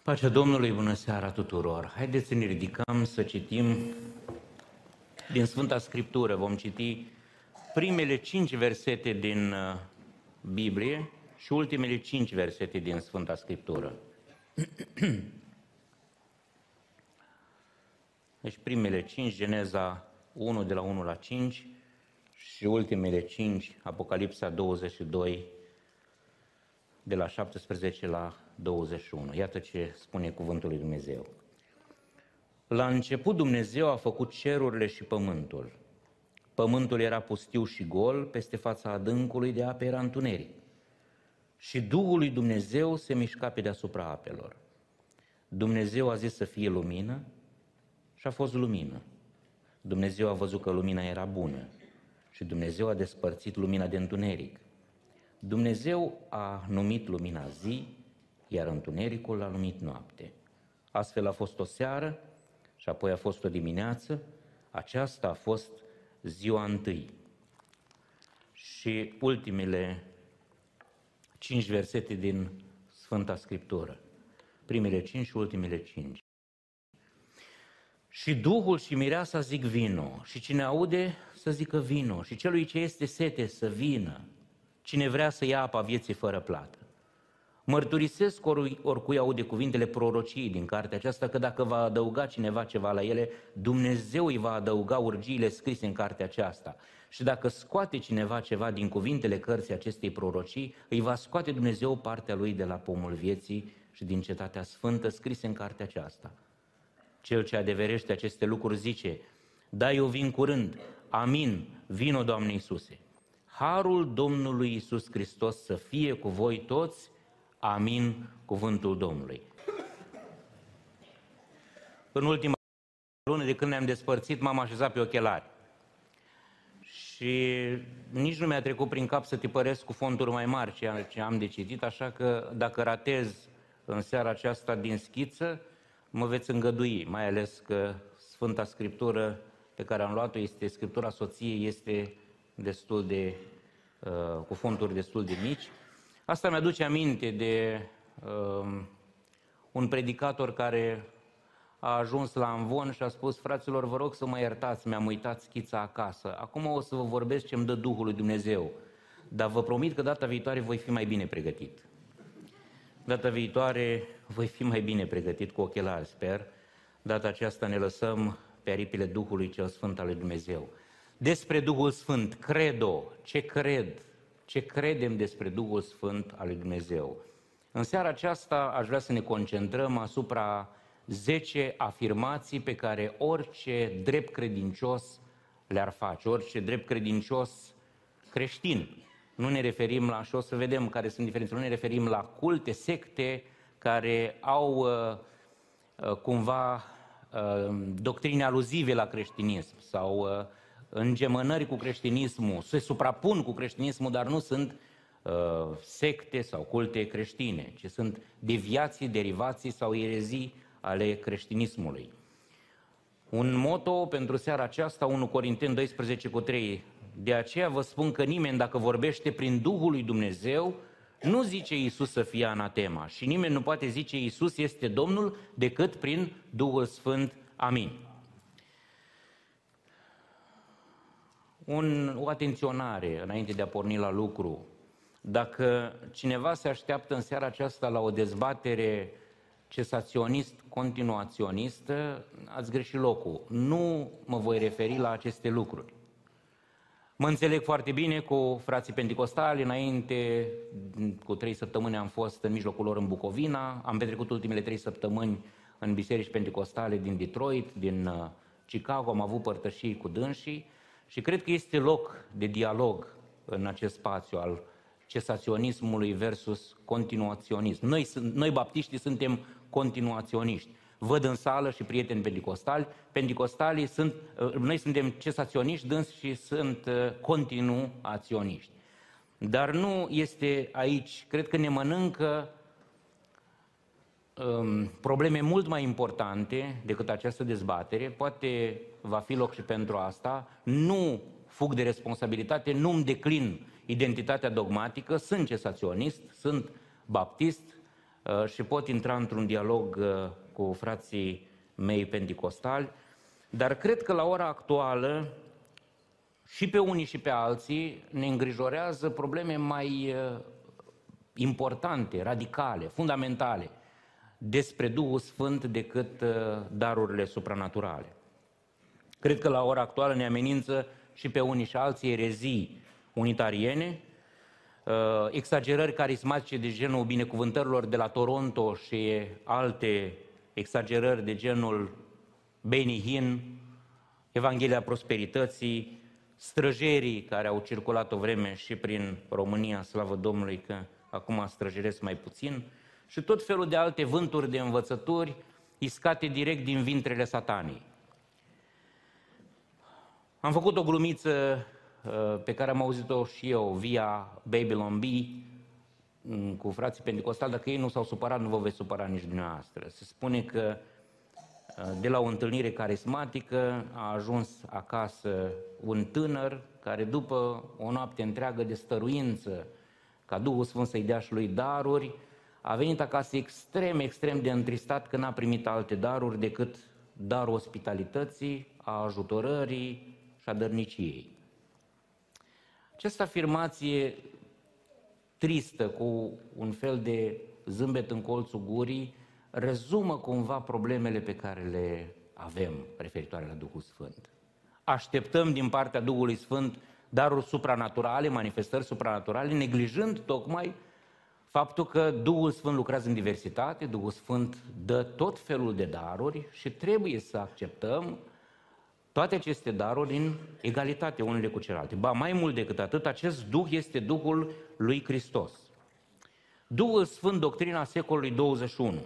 Pacea Domnului, bună seara tuturor! Haideți să ne ridicăm să citim din Sfânta Scriptură. Vom citi primele 5 versete din Biblie și ultimele 5 versete din Sfânta Scriptură. Deci primele 5, Geneza 1 de la 1 la 5 și ultimele 5, Apocalipsa 22 de la 17 la 21. Iată ce spune cuvântul lui Dumnezeu. La început Dumnezeu a făcut cerurile și pământul. Pământul era pustiu și gol, peste fața adâncului de ape era întuneric. Și Duhul lui Dumnezeu se mișca pe deasupra apelor. Dumnezeu a zis să fie lumină și a fost lumină. Dumnezeu a văzut că lumina era bună și Dumnezeu a despărțit lumina de întuneric. Dumnezeu a numit lumina zi, iar întunericul l-a numit noapte. Astfel a fost o seară și apoi a fost o dimineață. Aceasta a fost ziua întâi. Și ultimele 5 versete din Sfânta Scriptură. Primele 5 și ultimele 5. Și Duhul și mireasa zic vino, și cine aude să zică vino, și celui ce este sete să vină, cine vrea să ia apa vieții fără plată. Mărturisesc oricui aude cuvintele prorociei din cartea aceasta, că dacă va adăuga cineva ceva la ele, Dumnezeu îi va adăuga urgiile scrise în cartea aceasta. Și dacă scoate cineva ceva din cuvintele cărții acestei prorocii, îi va scoate Dumnezeu partea lui de la pomul vieții și din cetatea sfântă scrise în cartea aceasta. Cel ce adeverește aceste lucruri zice: da, eu vin curând, amin, vino, Doamne Iisuse. Harul Domnului Iisus Hristos să fie cu voi toți, amin, cuvântul Domnului. În ultima lună de când ne-am despărțit, m-am așezat pe ochelari. Și nici nu mi-a trecut prin cap să tipăresc cu fonturi mai mari ce am de citit, așa că dacă ratez în seara aceasta din schiță, mă veți îngădui, mai ales că Sfânta Scriptură pe care am luat-o este Scriptura soției, este destul de, cu fonturi destul de mici. Asta mi-aduce aminte de un predicator care a ajuns la amvon și a spus: fraților, vă rog să mă iertați, mi-am uitat schița acasă. Acum o să vă vorbesc ce îmi dă Duhul lui Dumnezeu, dar vă promit că data viitoare voi fi mai bine pregătit. Data viitoare voi fi mai bine pregătit cu ochelari, sper. Data aceasta ne lăsăm pe aripile Duhului cel Sfânt al lui Dumnezeu. Despre Duhul Sfânt, credo, ce credem despre Duhul Sfânt al lui Dumnezeu. În seara aceasta aș vrea să ne concentrăm asupra 10 afirmații pe care orice drept credincios le-ar face, orice drept credincios creștin. Nu ne referim la, și o să vedem care sunt diferențele, nu ne referim la culte, secte care au cumva doctrine aluzive la creștinism sau îngemănări cu creștinismul, se suprapun cu creștinismul, dar nu sunt secte sau culte creștine, ci sunt deviații, derivații sau erezii ale creștinismului. Un moto pentru seara aceasta, 1 Corinteni 12:3. De aceea vă spun că nimeni, dacă vorbește prin Duhul lui Dumnezeu, nu zice Iisus să fie anatema și nimeni nu poate zice Iisus este Domnul decât prin Duhul Sfânt. Amin. O atenționare înainte de a porni la lucru. Dacă cineva se așteaptă în seara aceasta la o dezbatere cesaționist-continuaționistă, ați greșit locul. Nu mă voi referi la aceste lucruri. Mă înțeleg foarte bine cu frații penticostali. Înainte, cu 3 săptămâni am fost în mijlocul lor în Bucovina, am petrecut ultimele 3 săptămâni în biserici penticostale din Detroit, din Chicago, am avut părtășii cu dânsii și cred că este loc de dialog în acest spațiu al cesaționismului versus continuaționism. Noi baptiștii suntem continuaționiști. Văd în sală și prieteni penticostali, noi suntem cesaționiști, dânsii sunt continuaționiști. Dar nu este aici, cred că ne mănâncă probleme mult mai importante decât această dezbatere, poate va fi loc și pentru asta, nu fug de responsabilitate, nu îmi declin identitatea dogmatică, sunt cesaționist, sunt baptist, și pot intra într-un dialog cu frații mei penticostali, dar cred că la ora actuală și pe unii și pe alții ne îngrijorează probleme mai importante, radicale, fundamentale despre Duhul Sfânt decât darurile supranaturale. Cred că la ora actuală ne amenință și pe unii și alții erezii unitariene, exagerări carismatice de genul binecuvântărilor de la Toronto și alte exagerări de genul Benny Hinn, Evanghelia Prosperității, străjerii care au circulat o vreme și prin România, slavă Domnului că acum străjeresc mai puțin, și tot felul de alte vânturi de învățături iscate direct din vintrele Satanei. Am făcut o glumiță pe care am auzit-o și eu via Babylon Bee cu frații penticostali, dacă ei nu s-au supărat, nu vă veți supăra nici dumneavoastră. Se spune că de la o întâlnire carismatică a ajuns acasă un tânăr care după o noapte întreagă de stăruință ca Duhul Sfânt să-i dea și lui daruri, a venit acasă extrem de întristat că n-a primit alte daruri decât darul ospitalității, a ajutorării și a dărniciei. Această afirmație tristă, cu un fel de zâmbet în colțul gurii, rezumă cumva problemele pe care le avem referitoare la Duhul Sfânt. Așteptăm din partea Duhului Sfânt daruri supranaturale, manifestări supranaturale, neglijând tocmai faptul că Duhul Sfânt lucrează în diversitate, Duhul Sfânt dă tot felul de daruri și trebuie să acceptăm toate aceste daruri în egalitate unele cu celelalte. Ba, mai mult decât atât, acest Duh este Duhul lui Hristos. Duhul Sfânt, doctrina secolului 21.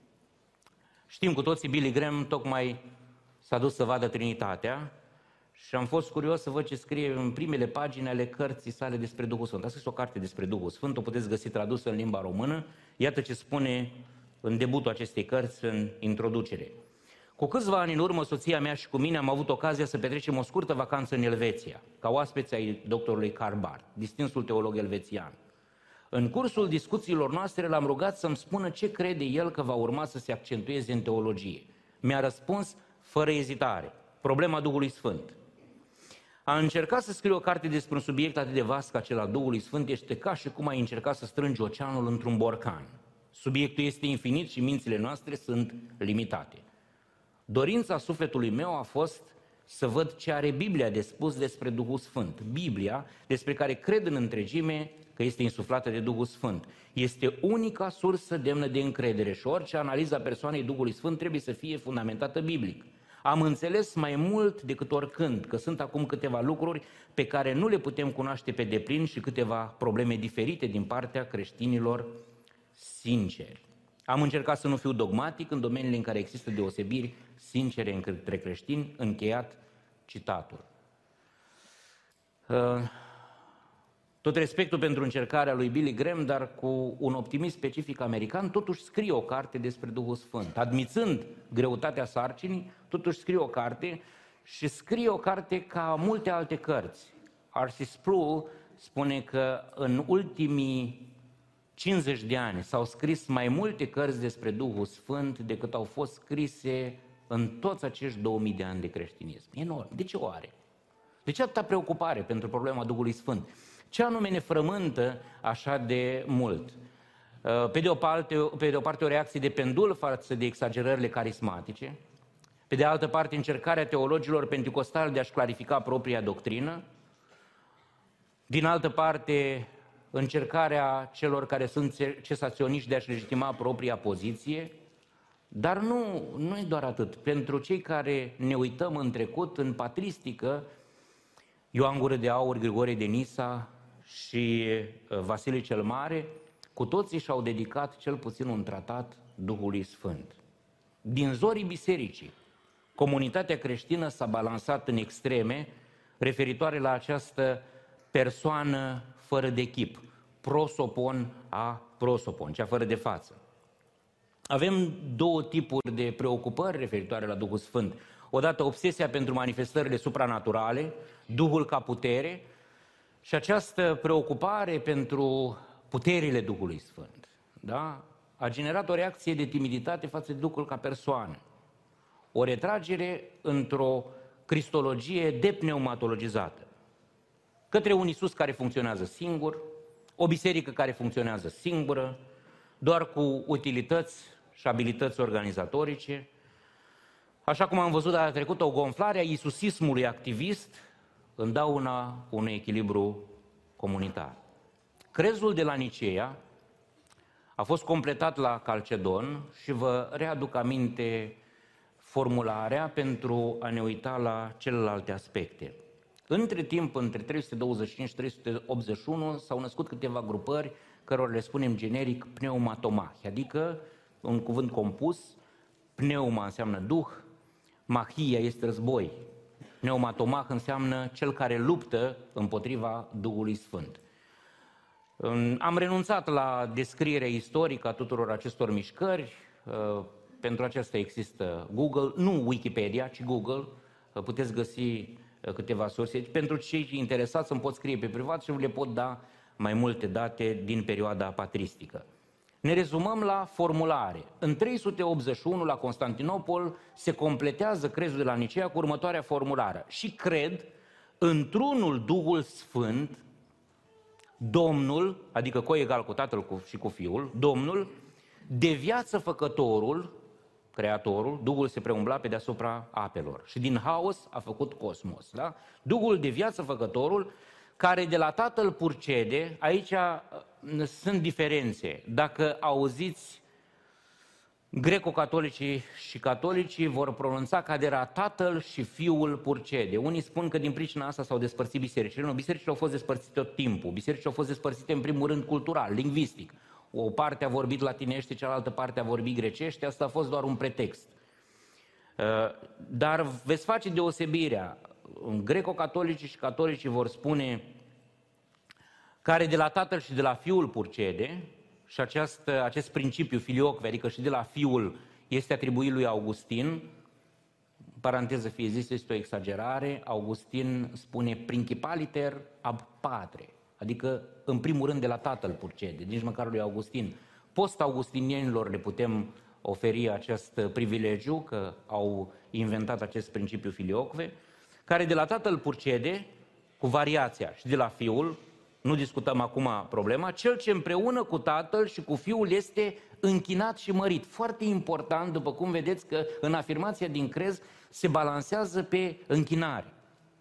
Știm cu toții, Billy Graham tocmai s-a dus să vadă Trinitatea și am fost curios să văd ce scrie în primele pagini ale cărții sale despre Duhul Sfânt. A scris o carte despre Duhul Sfânt, o puteți găsi tradusă în limba română. Iată ce spune în debutul acestei cărți, în introducere. Cu câțiva ani în urmă, soția mea și cu mine am avut ocazia să petrecem o scurtă vacanță în Elveția, ca oaspeți ai doctorului Karl Barth, distinsul teolog elvețian. În cursul discuțiilor noastre l-am rugat să-mi spună ce crede el că va urma să se accentueze în teologie. Mi-a răspuns fără ezitare: problema Duhului Sfânt. A încercat să scrie o carte despre un subiect atât de vast ca acela Duhului Sfânt este ca și cum ai încerca să strângi oceanul într-un borcan. Subiectul este infinit și mințile noastre sunt limitate. Dorința sufletului meu a fost să văd ce are Biblia de spus despre Duhul Sfânt. Biblia, despre care cred în întregime că este insuflată de Duhul Sfânt. Este unica sursă demnă de încredere și orice analiză a persoanei Duhului Sfânt trebuie să fie fundamentată biblic. Am înțeles mai mult decât oricând că sunt acum câteva lucruri pe care nu le putem cunoaște pe deplin și câteva probleme diferite din partea creștinilor sinceri. Am încercat să nu fiu dogmatic în domeniile în care există deosebiri sincere între creștini, încheiat citatul. Tot respectul pentru încercarea lui Billy Graham, dar cu un optimism specific american, totuși scrie o carte despre Duhul Sfânt. Admițând greutatea sarcinii, totuși scrie o carte și scrie o carte ca multe alte cărți. R.C. Sproul spune că în ultimii 50 de ani s-au scris mai multe cărți despre Duhul Sfânt decât au fost scrise în toți acești 2000 de ani de creștinism. Enorm. De ce o are? De ce atâta preocupare pentru problema Duhului Sfânt? Ce anume ne frământă așa de mult? Pe de o parte o reacție de pendul față de exagerările carismatice, pe de altă parte încercarea teologilor penticostali de a-și clarifica propria doctrină, din altă parte încercarea celor care sunt cesaționiști de a-și legitima propria poziție, dar nu e doar atât. Pentru cei care ne uităm în trecut, în patristică, Ioan Gură de Aur, Grigorie de Nisa și Vasile cel Mare, cu toții și-au dedicat cel puțin un tratat Duhului Sfânt. Din zorii bisericii, comunitatea creștină s-a balansat în extreme referitoare la această persoană fără de chip, prosopon a prosopon, cea fără de față. Avem două tipuri de preocupări referitoare la Duhul Sfânt. Odată obsesia pentru manifestările supranaturale, Duhul ca putere, și această preocupare pentru puterile Duhului Sfânt. Da? a generat o reacție de timiditate față de Duhul ca persoană. O retragere într-o cristologie depneumatologizată. Către un Iisus care funcționează singur, o biserică care funcționează singură, doar cu utilități și abilități organizatorice. Așa cum am văzut data trecută, o gonflare a isusismului activist în dauna unui echilibru comunitar. Crezul de la Niceea a fost completat la Calcedon și vă readuc aminte formularea pentru a ne uita la celelalte aspecte. Între timp, între 325-381, s-au născut câteva grupări cărora le spunem generic pneumatomahi, adică un cuvânt compus, pneuma înseamnă duh, mahia este război, pneumatomah înseamnă cel care luptă împotriva Duhului Sfânt. Am renunțat la descrierea istorică a tuturor acestor mișcări, pentru aceasta există Google, nu Wikipedia, ci Google, puteți găsi câteva surse. Pentru cei interesați îmi pot scrie pe privat și le pot da mai multe date din perioada patristică. Ne rezumăm la formulare. În 381 la Constantinopol se completează crezul de la Niceea cu următoarea formulare. Și cred într-unul Duhul Sfânt, Domnul, adică coegal cu Tatăl și cu Fiul, Domnul, de viață făcătorul, Creatorul, Duhul se preumbla pe deasupra apelor și din haos a făcut cosmos. Da? Duhul de viață făcătorul, care de la Tatăl purcede, aici sunt diferențe. Dacă auziți greco-catolicii și catolicii vor pronunța ca de la Tatăl și Fiul purcede. Unii spun că din pricina asta s-au despărțit bisericile. Nu, bisericile au fost despărțite tot timpul. Bisericile au fost despărțite în primul rând cultural, lingvistic. O parte a vorbit latinește, cealaltă parte a vorbit grecește, asta a fost doar un pretext. Dar veți face deosebirea. Greco-catolicii și catolicii vor spune care de la Tatăl și de la Fiul purcede, și acest principiu filioque, adică și de la Fiul, este atribuit lui Augustin. Paranteză fie zis, este o exagerare. Augustin spune principaliter ab patre, adică în primul rând de la Tatăl purcede, nici măcar lui Augustin. Post-augustinienilor le putem oferi acest privilegiu, că au inventat acest principiu filioque, care de la Tatăl purcede, cu variația, și de la Fiul, nu discutăm acum problema, cel ce împreună cu Tatăl și cu Fiul este închinat și mărit. Foarte important, după cum vedeți că în afirmația din crez se balansează pe închinare.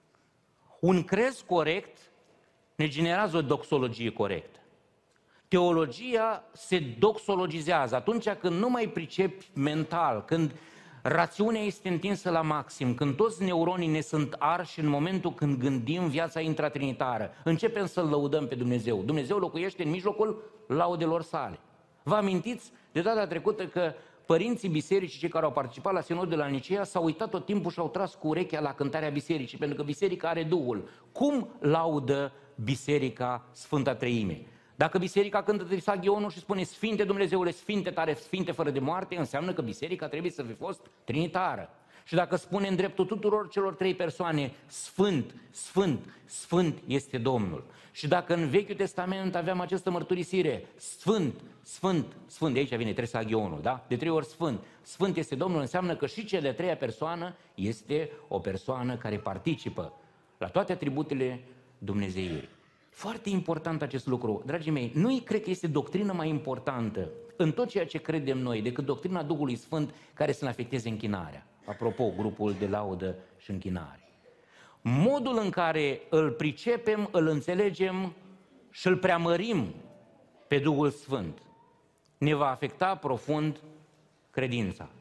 Un crez corect ne generează o doxologie corectă. Teologia se doxologizează atunci când nu mai pricepi mental, când rațiunea este întinsă la maxim, când toți neuronii ne sunt arși în momentul când gândim viața intratrinitară. Începem să-L lăudăm pe Dumnezeu. Dumnezeu locuiește în mijlocul laudelor sale. Vă amintiți de data trecută că părinții bisericii, cei care au participat la sinodul de la Niceea, s-au uitat tot timpul și au tras cu urechea la cântarea bisericii, pentru că biserica are Duhul. Cum laudă biserica Sfânta Treime? Dacă biserica cântă Trisagionul și spune Sfinte Dumnezeule, Sfinte tare, Sfinte fără de moarte, înseamnă că biserica trebuie să fi fost trinitară. Și dacă spune în dreptul tuturor celor trei persoane Sfânt, Sfânt, Sfânt este Domnul. Și dacă în Vechiul Testament aveam această mărturisire Sfânt, Sfânt, Sfânt, de aici vine Trisagionul, da? De 3 ori Sfânt, Sfânt este Domnul, înseamnă că și cea de-a treia persoană este o persoană care participă la toate atributele Dumnezeirii. Foarte important acest lucru. Dragii mei, nu cred că este doctrină mai importantă în tot ceea ce credem noi decât doctrina Duhului Sfânt care să ne afecteze închinarea. Apropo, grupul de laudă și închinare. Modul în care îl pricepem, îl înțelegem și îl preamărim pe Duhul Sfânt ne va afecta profund credința.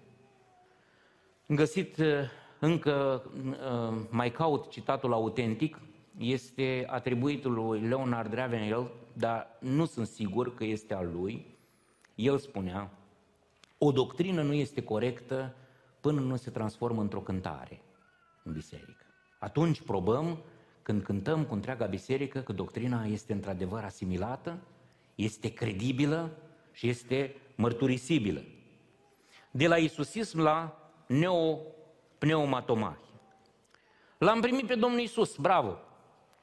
Am găsit încă, mai caut citatul autentic, este atribuitul lui Leonard Ravenel, dar nu sunt sigur că este al lui. El spunea, o doctrină nu este corectă până nu se transformă într-o cântare în biserică. Atunci probăm, când cântăm cu întreaga biserică, că doctrina este într-adevăr asimilată, este credibilă și este mărturisibilă. De la isusism la neopneumatomahi. L-am primit pe Domnul Iisus, bravo!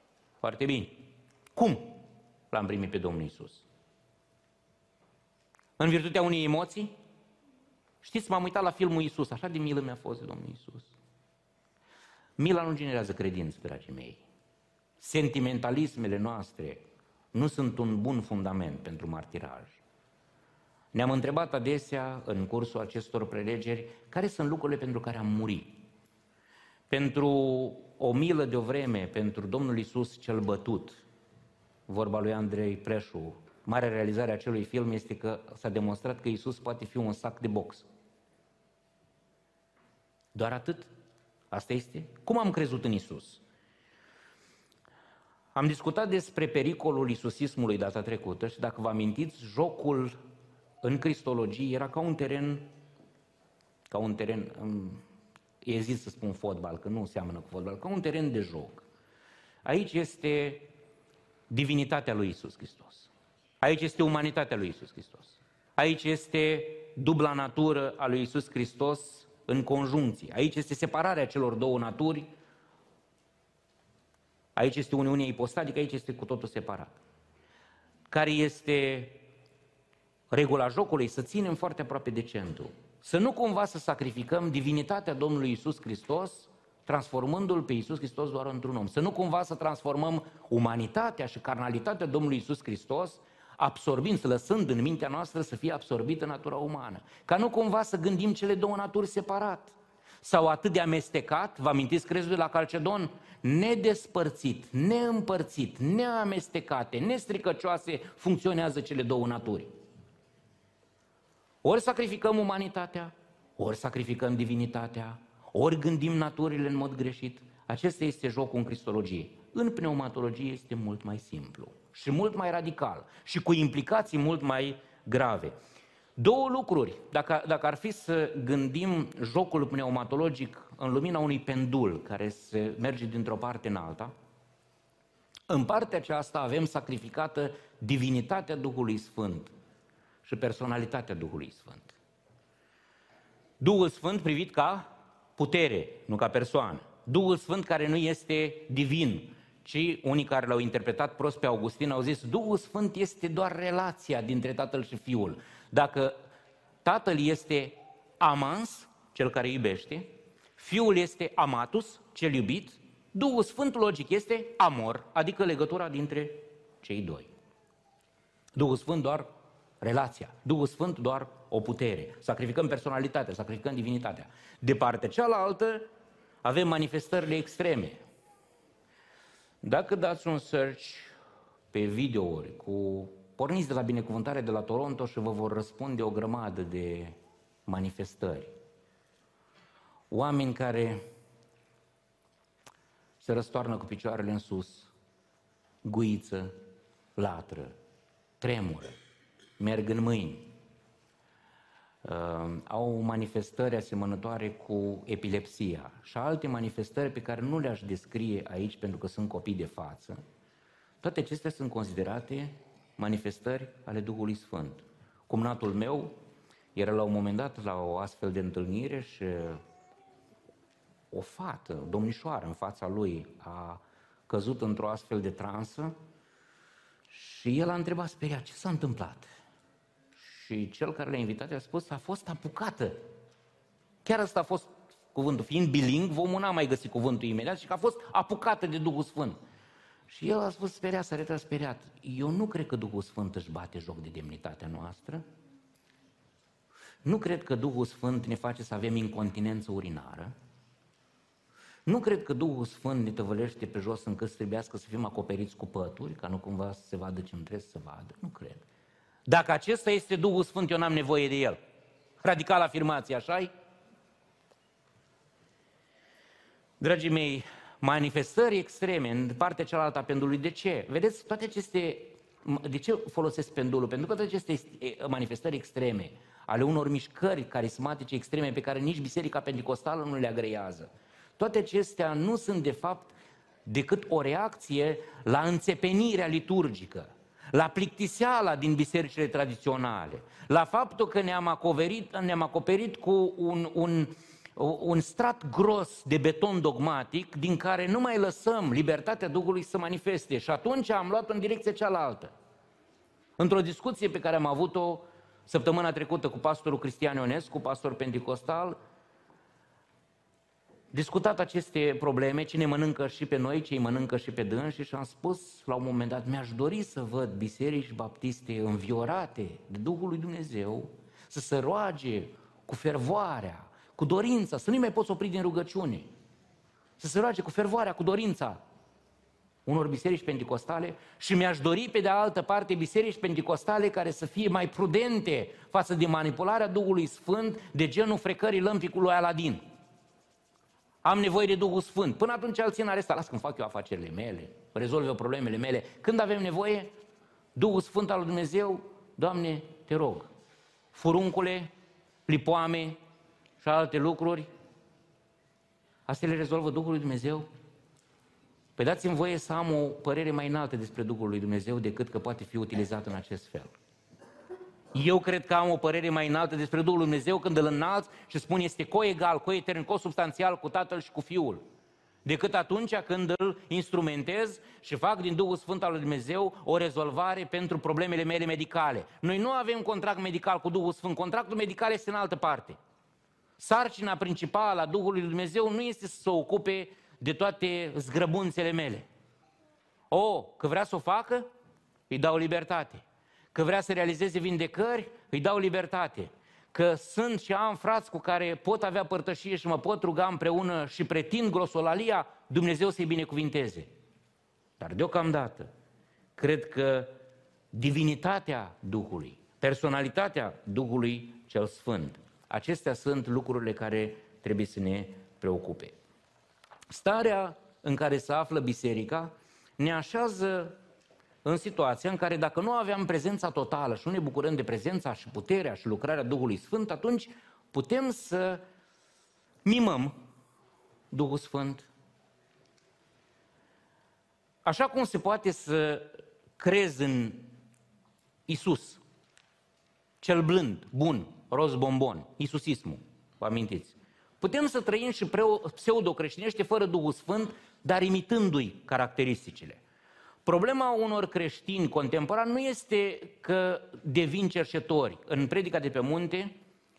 Foarte bine. Cum l-am primit pe Domnul Iisus? În virtutea unei emoții? Știți, m-am uitat la filmul Iisus, așa de milă mi-a fost de Domnul Iisus. Mila nu generează credință, dragii mei. Sentimentalismele noastre nu sunt un bun fundament pentru martiraj. Ne-am întrebat adesea, în cursul acestor prelegeri, care sunt lucrurile pentru care am murit. Pentru o milă de o vreme, pentru Domnul Iisus cel bătut, vorba lui Andrei Preșu, marea realizare a acelui film este că s-a demonstrat că Iisus poate fi un sac de box. Doar atât? Asta este? Cum am crezut în Iisus? Am discutat despre pericolul isusismului data trecută și dacă vă amintiți, jocul în cristologie era ca un teren, ezit să spun fotbal, că nu seamănă cu fotbal, ca un teren de joc. Aici este divinitatea lui Iisus Hristos. Aici este umanitatea lui Iisus Hristos. Aici este dubla natură a lui Iisus Hristos în conjuncție. Aici este separarea celor două naturi. Aici este uniunea ipostatică, aici este cu totul separat. Care este regula jocului? Să ținem foarte aproape de centru. Să nu cumva să sacrificăm divinitatea Domnului Iisus Hristos, transformându-L pe Iisus Hristos doar într-un om. Să nu cumva să transformăm umanitatea și carnalitatea Domnului Iisus Hristos, absorbind, să lăsând în mintea noastră să fie absorbită natura umană. Ca nu cumva să gândim cele două naturi separat. Sau atât de amestecat, vă amintiți crezul de la Calcedon? Nedespărțit, neîmpărțit, neamestecate, nestricăcioase funcționează cele două naturi. Ori sacrificăm umanitatea, ori sacrificăm divinitatea, ori gândim naturile în mod greșit. Acesta este jocul în cristologie. În pneumatologie este mult mai simplu și mult mai radical și cu implicații mult mai grave. Două lucruri, dacă ar fi să gândim jocul pneumatologic în lumina unui pendul care se merge dintr-o parte în alta, în partea aceasta avem sacrificată divinitatea Duhului Sfânt și personalitatea Duhului Sfânt. Duhul Sfânt privit ca putere, nu ca persoană. Duhul Sfânt care nu este divin, ci unii care l-au interpretat prost pe Augustin au zis Duhul Sfânt este doar relația dintre Tatăl și Fiul. Dacă Tatăl este amans, cel care iubește, Fiul este amatus, cel iubit, Duhul Sfânt logic este amor, adică legătura dintre cei doi. Duhul Sfânt doar relația, Duhul Sfânt doar o putere. Sacrificăm personalitatea, sacrificăm divinitatea. De partea cealaltă avem manifestările extreme. Dacă dați un search pe videouri porniți de la Binecuvântare de la Toronto și vă vor răspunde o grămadă de manifestări. Oameni care se răstoarnă cu picioarele în sus, guiță, latră, tremură, merg în mâini, au manifestări asemănătoare cu epilepsia și alte manifestări pe care nu le-aș descrie aici pentru că sunt copii de față. Toate acestea sunt considerate manifestări ale Duhului Sfânt. Cumnatul meu era la un moment dat la o astfel de întâlnire și o fată, domnișoară în fața lui, a căzut într-o astfel de transă și el a întrebat speriat, ce s-a întâmplat? Și cel care l-a invitat a spus, a fost apucată. Chiar ăsta a fost cuvântul. Fiind bilingv, omul n-a mai găsit cuvântul imediat și că a fost apucată de Duhul Sfânt. Și el a spus speriat, s-a retras speriat. Eu nu cred că Duhul Sfânt își bate joc de demnitatea noastră. Nu cred că Duhul Sfânt ne face să avem incontinență urinară. Nu cred că Duhul Sfânt ne tăvălește pe jos încât să trebuiască să fim acoperiți cu pături, ca nu cumva să se vadă ce nu trebuie să se vadă. Nu cred. Dacă acesta este Duhul Sfânt, eu n-am nevoie de el. Radical afirmație, așa-i? Dragii mei, manifestări extreme în partea cealaltă a pendulului. De ce? Vedeți, toate aceste... De ce folosesc pendulul? Pentru că toate aceste manifestări extreme ale unor mișcări carismatice extreme pe care nici Biserica Pentecostală nu le agrează. Toate acestea nu sunt de fapt decât o reacție la înțepenirea liturgică, la plictiseala din bisericile tradiționale, la faptul că ne-am acoperit cu un strat gros de beton dogmatic din care nu mai lăsăm libertatea Duhului să manifeste. Și atunci am luat-o în direcția cealaltă. Într-o discuție pe care am avut-o Săptămâna trecută cu pastorul Cristian Ionescu, pastor penticostal, discutat aceste probleme, cine mănâncă și pe noi, cei mănâncă și pe dânsi, și am spus la un moment dat, mi-aș dori să văd biserici baptiste înviorate de Duhul lui Dumnezeu, să se roage cu fervoarea, cu dorința, să nu mai poți opri din rugăciune, să se roage cu fervoarea, cu dorința unor biserici penticostale, și mi-aș dori pe de altă parte biserici penticostale care să fie mai prudente față de manipularea Duhului Sfânt de genul frecării lămpii cu lui Aladin. Am nevoie de Duhul Sfânt. Până atunci îl țin arestat. Las când fac eu afacerile mele, rezolv eu problemele mele. Când avem nevoie, Duhul Sfânt al lui Dumnezeu, Doamne, te rog, furuncule, lipoame și alte lucruri, astea le rezolvă Duhul lui Dumnezeu? Păi dați-mi voie să am o părere mai înaltă despre Duhul lui Dumnezeu decât că poate fi utilizat în acest fel. Eu cred că am o părere mai înaltă despre Duhul lui Dumnezeu când îl înalț și spun este coegal, coetern, consubstanțial cu Tatăl și cu Fiul, decât atunci când îl instrumentez și fac din Duhul Sfânt al lui Dumnezeu o rezolvare pentru problemele mele medicale. Noi nu avem contract medical cu Duhul Sfânt, contractul medical este în altă parte. Sarcina principală a Duhului lui Dumnezeu nu este să se ocupe de toate zgrăbunțele mele. Că vrea să o facă, îi dau libertate. Că vrea să realizeze vindecări, îi dau libertate. Că sunt și am frați cu care pot avea părtășie și mă pot ruga împreună și pretind glosolalia, Dumnezeu să-i binecuvinteze. Dar deocamdată, cred că divinitatea Duhului, personalitatea Duhului cel Sfânt, acestea sunt lucrurile care trebuie să ne preocupe. Starea în care se află biserica ne așează în situația în care dacă nu aveam prezența totală și nu ne bucurăm de prezența și puterea și lucrarea Duhului Sfânt, atunci putem să mimăm Duhul Sfânt. Așa cum se poate să crezi în Isus, cel blând, bun, roz bombon, isusismul, vă amintiți? Putem să trăim și pseudo-creștinește fără Duhul Sfânt, dar imitându-i caracteristicile. Problema unor creștini contemporani nu este că devin cerșetori. În Predica de pe munte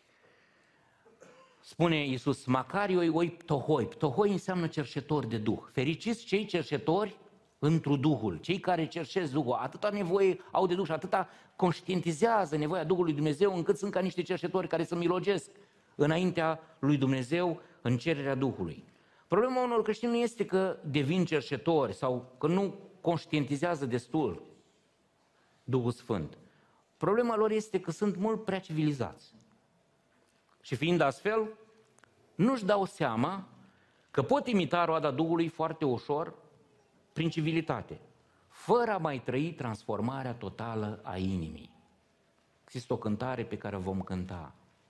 spune Iisus, Macarioi oi ptohoi. Ptohoi înseamnă cerșetori de Duh. Fericiți cei cerșetori întru Duhul, cei care cerșesc Duhul. Atâta nevoie au de Duh și atâta conștientizează nevoia Duhului Dumnezeu, încât sunt ca niște cerșetori care să milogesc înaintea lui Dumnezeu în cererea Duhului. Problema unor creștini nu este că devin cerșetori sau că nu conștientizează destul Duhul Sfânt. Problema lor este că sunt mult prea civilizați. Și fiind astfel, nu-și dau seama că pot imita roada Duhului foarte ușor prin civilitate, fără a mai trăi transformarea totală a inimii. Există o cântare pe care o vom cânta.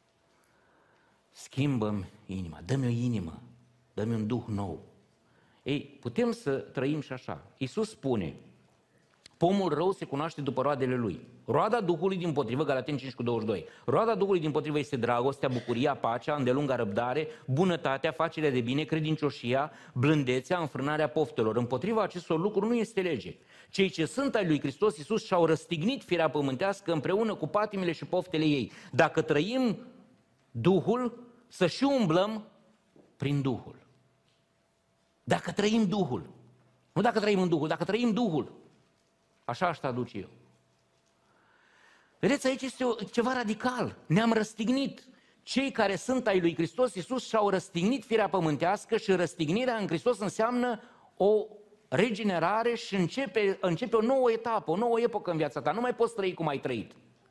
Schimbă-mi inima, dă-mi o inimă, dă-mi un duh nou. Ei, putem să trăim și așa. Iisus spune, pomul rău se cunoaște după roadele lui. Roada Duhului dimpotrivă, Galateni 5:22. Roada Duhului dimpotrivă este dragostea, bucuria, pacea, îndelunga răbdare, bunătatea, facerea de bine, credincioșia, blândețea, înfrânarea poftelor. Împotriva acestor lucruri nu este lege. Cei ce sunt ai lui Hristos Iisus și-au răstignit firea pământească împreună cu patimile și poftele ei. Dacă trăim Duhul, să și umblăm prin Duhul. Dacă trăim Duhul, nu dacă trăim în Duhul, dacă trăim Duhul, așa aș traduce eu. Vedeți, aici este ceva radical. Ne-am răstignit. Cei care sunt ai lui Hristos Iisus și-au răstignit firea pământească și răstignirea în Hristos înseamnă o regenerare și începe o nouă etapă, o nouă epocă în viața ta. Nu mai poți trăi cum ai trăit.